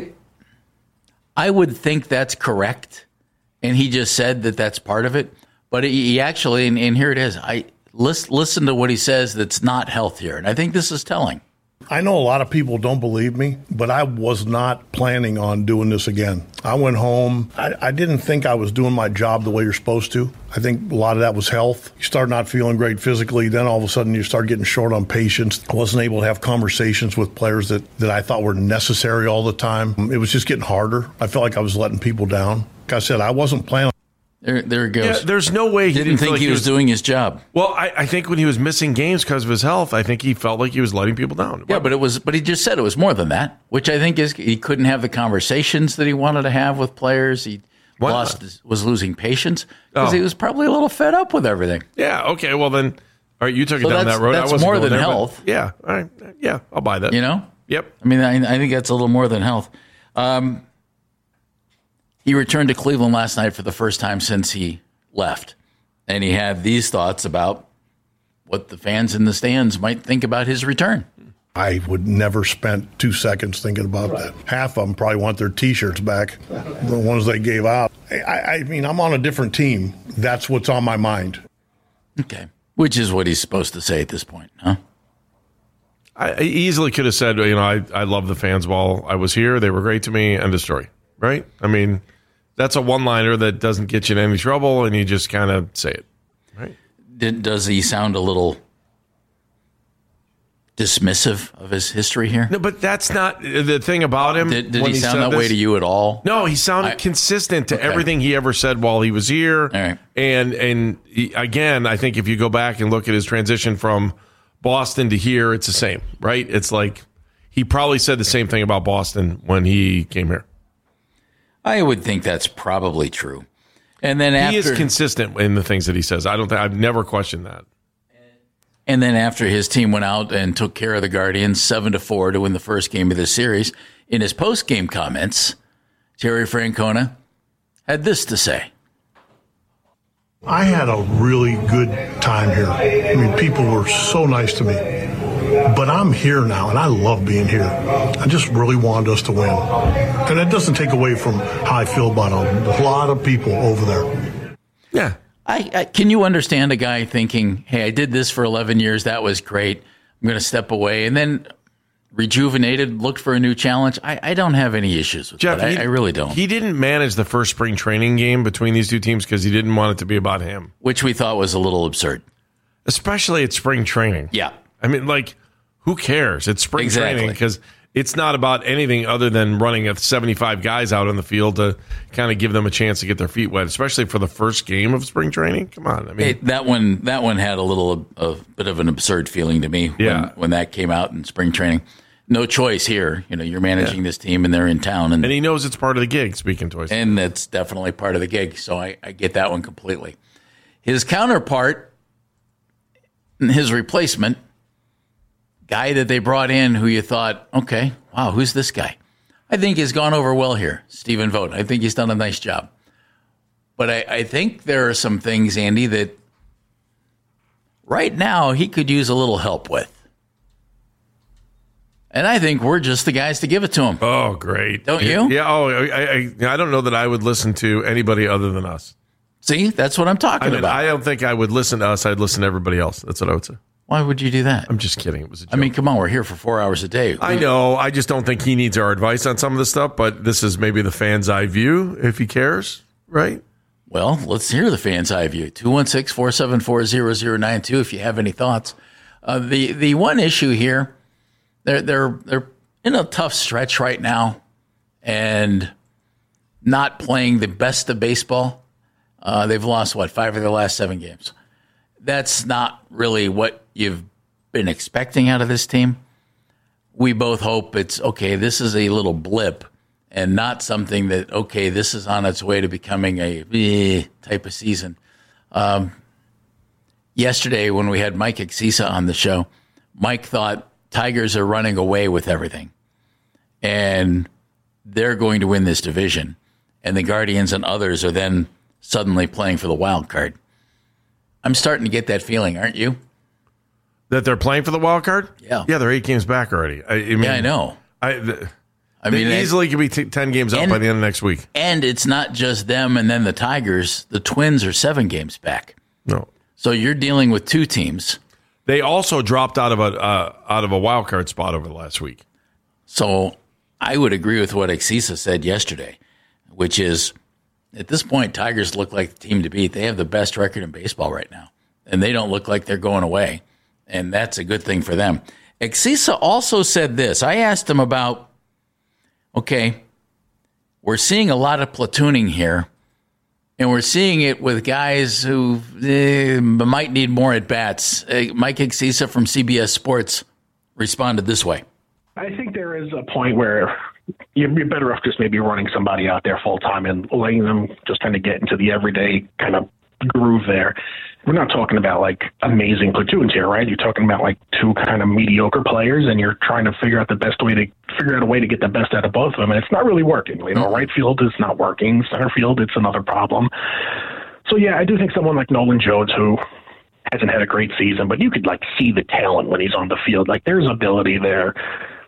I would think that's correct, and he just said that that's part of it. But he actually, and here it is, listen to what he says that's not healthier. And I think this is telling. I know a lot of people don't believe me, but I was not planning on doing this again. I went home. I didn't think I was doing my job the way you're supposed to. I think a lot of that was health. You start not feeling great physically, then all of a sudden you start getting short on patience. I wasn't able to have conversations with players that I thought were necessary all the time. It was just getting harder. I felt like I was letting people down. Like I said, I wasn't planning. There it goes. Yeah, there's no way he didn't think like he was doing his job. Well, I think when he was missing games because of his health, I think he felt like he was letting people down. Yeah, but he just said it was more than that, which I think is he couldn't have the conversations that he wanted to have with players. He was losing patience because he was probably a little fed up with everything. Yeah. Okay. Well, then, all right. You took it down that road. That's more than health. Yeah. All right. Yeah. I'll buy that. You know. Yep. I mean, I think that's a little more than health. He returned to Cleveland last night for the first time since he left, and he had these thoughts about what the fans in the stands might think about his return. I would never spend 2 seconds thinking about that. Half of them probably want their T-shirts back, the ones they gave out. I mean, I'm on a different team. That's what's on my mind. Okay. Which is what he's supposed to say at this point, huh? I easily could have said, I love the fans while I was here. They were great to me. End of story. Right? I mean, that's a one-liner that doesn't get you in any trouble, and you just kind of say it. Right? Does he sound a little dismissive of his history here? No, but that's not the thing about him. Did he sound that way to you at all? No, he sounded consistent to everything he ever said while he was here. All right. And again, I think if you go back and look at his transition from Boston to here, it's the same, right? It's like he probably said the same thing about Boston when he came here. I would think that's probably true. And then he is consistent in the things that he says. I've never questioned that. And then after his team went out and took care of the Guardians 7-4 to win the first game of the series, in his post-game comments, Terry Francona had this to say. I had a really good time here. I mean, people were so nice to me. But I'm here now, and I love being here. I just really wanted us to win. And that doesn't take away from how I feel about a lot of people over there. Yeah. Can you understand a guy thinking, hey, I did this for 11 years. That was great. I'm going to step away. And then rejuvenated, looked for a new challenge. I don't have any issues with Jeff, that. I really don't. He didn't manage the first spring training game between these two teams because he didn't want it to be about him. Which we thought was a little absurd. Especially at spring training. Yeah. I mean, who cares? It's spring training because it's not about anything other than running 75 guys out on the field to kind of give them a chance to get their feet wet, especially for the first game of spring training. Come on. I mean, that one had a bit of an absurd feeling to me when that came out in spring training. No choice here. You're managing this team and they're in town. And he knows it's part of the gig, speaking to us. And that's definitely part of the gig. So I get that one completely. His counterpart, his replacement, guy that they brought in who you thought, okay, wow, who's this guy? I think has gone over well here, Stephen Vogt. I think he's done a nice job. But I think there are some things, Andy, that right now he could use a little help with. And I think we're just the guys to give it to him. Oh, great. Don't you? Yeah. Oh, I don't know that I would listen to anybody other than us. See, that's what I'm talking about. I don't think I would listen to us. I'd listen to everybody else. That's what I would say. Why would you do that? I'm just kidding. It was a joke. I mean, come on. We're here for 4 hours a day. I know. I just don't think he needs our advice on some of this stuff, but this is maybe the fan's eye view if he cares, right? Well, let's hear the fan's eye view. 216-474-0092 if you have any thoughts. The one issue here, they're in a tough stretch right now and not playing the best of baseball. They've lost, 5 of their last 7 games. That's not really what you've been expecting out of this team. We both hope it's, okay, this is a little blip and not something that, okay, this is on its way to becoming a type of season. Yesterday when we had Mike Exisa on the show, Mike thought Tigers are running away with everything. And they're going to win this division. And the Guardians and others are then suddenly playing for the wild card. I'm starting to get that feeling, aren't you? That they're playing for the wild card? Yeah. Yeah, they're 8 games back already. I mean, yeah, I know. I mean, they easily could be 10 games out by the end of next week. And it's not just them and then the Tigers. The Twins are 7 games back. No. So you're dealing with 2 teams. They also dropped out of a wild card spot over the last week. So I would agree with what Exisa said yesterday, which is at this point, Tigers look like the team to beat. They have the best record in baseball right now, and they don't look like they're going away, and that's a good thing for them. Exisa also said this. I asked him about, okay, we're seeing a lot of platooning here, and we're seeing it with guys who might need more at-bats. Mike Exisa from CBS Sports responded this way. I think there is a point where you're better off just maybe running somebody out there full-time and letting them just kind of get into the everyday kind of groove there. We're not talking about like amazing platoons here, right? You're talking about like 2 kind of mediocre players, and you're trying to figure out a way to get the best out of both of them, and it's not really working. You know, right field is not working. Center field, it's another problem. So yeah, I do think someone like Nolan Jones, who hasn't had a great season, but you could like see the talent when he's on the field. Like there's ability there.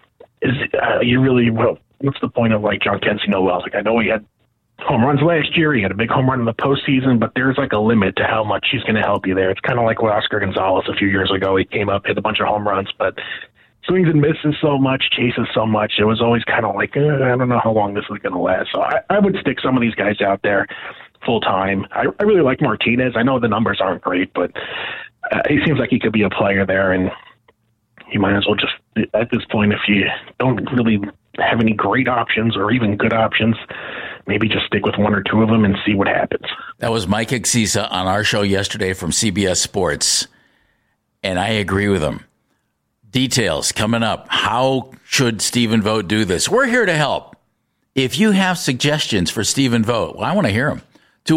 What's the point of like John Kensington Wells? Like I know he had home runs last year. He had a big home run in the postseason, but there's like a limit to how much he's going to help you there. It's kind of like with Oscar Gonzalez a few years ago. He came up, hit a bunch of home runs, but swings and misses so much, chases so much. It was always kind of like, I don't know how long this is going to last. So I would stick some of these guys out there full time. I really like Martinez. I know the numbers aren't great, but he seems like he could be a player there, and you might as well just, at this point, if you don't really have any great options or even good options, maybe just stick with 1 or 2 of them and see what happens. That was Mike Exisa on our show yesterday from CBS Sports, and I agree with him. Details coming up. How should Stephen Vogt do this? We're here to help. If you have suggestions for Stephen Vogt, well, I want to hear them.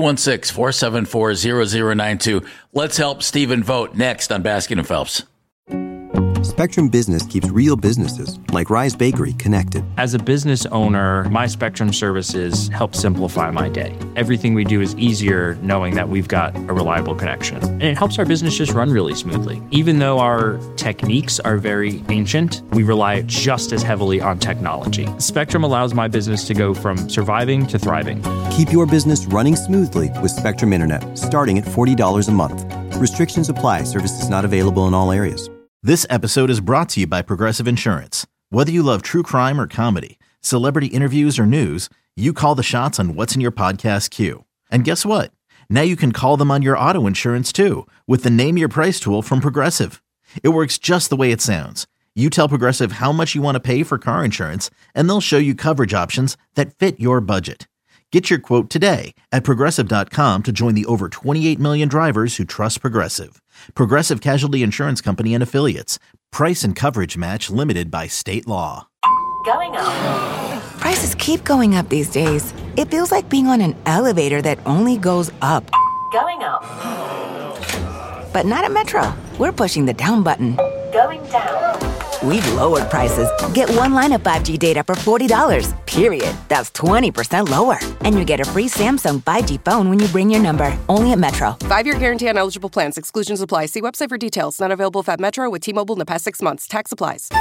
216-474-0092. Let's help Stephen Vogt next on Baskin and Phelps. Spectrum Business keeps real businesses, like Rise Bakery, connected. As a business owner, my Spectrum services help simplify my day. Everything we do is easier knowing that we've got a reliable connection. And it helps our business just run really smoothly. Even though our techniques are very ancient, we rely just as heavily on technology. Spectrum allows my business to go from surviving to thriving. Keep your business running smoothly with Spectrum Internet, starting at $40 a month. Restrictions apply. Services not available in all areas. This episode is brought to you by Progressive Insurance. Whether you love true crime or comedy, celebrity interviews or news, you call the shots on what's in your podcast queue. And guess what? Now you can call them on your auto insurance too with the Name Your Price tool from Progressive. It works just the way it sounds. You tell Progressive how much you want to pay for car insurance, and they'll show you coverage options that fit your budget. Get your quote today at Progressive.com to join the over 28 million drivers who trust Progressive. Progressive Casualty Insurance Company and Affiliates. Price and coverage match limited by state law. Going up. Prices keep going up these days. It feels like being on an elevator that only goes up. Going up. But not at Metro. We're pushing the down button. Going down. We've lowered prices. Get 1 line of 5G data for $40, period. That's 20% lower. And you get a free Samsung 5G phone when you bring your number. Only at Metro. 5-year guarantee on eligible plans. Exclusions apply. See website for details. Not available at Metro with T-Mobile in the past 6 months. Tax applies.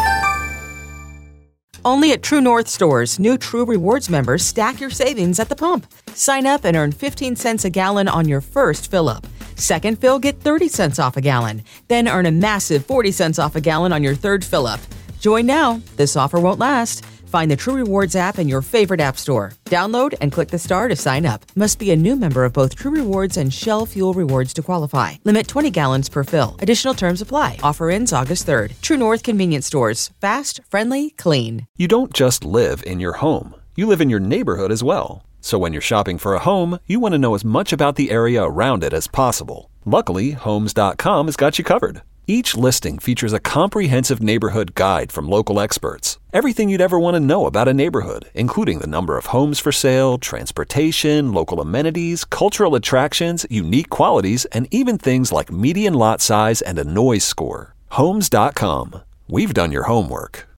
Only at True North stores, new True Rewards members stack your savings at the pump. Sign up and earn 15 cents a gallon on your first fill-up. Second fill, get 30 cents off a gallon. Then earn a massive 40 cents off a gallon on your third fill-up. Join now. This offer won't last. Find the True Rewards app in your favorite app store. Download and click the star to sign up. Must be a new member of both True Rewards and Shell Fuel Rewards to qualify. Limit 20 gallons per fill. Additional terms apply. Offer ends August 3rd. True North Convenience Stores. Fast, friendly, clean. You don't just live in your home. You live in your neighborhood as well. So when you're shopping for a home, you want to know as much about the area around it as possible. Luckily, Homes.com has got you covered. Each listing features a comprehensive neighborhood guide from local experts. Everything you'd ever want to know about a neighborhood, including the number of homes for sale, transportation, local amenities, cultural attractions, unique qualities, and even things like median lot size and a noise score. Homes.com. We've done your homework.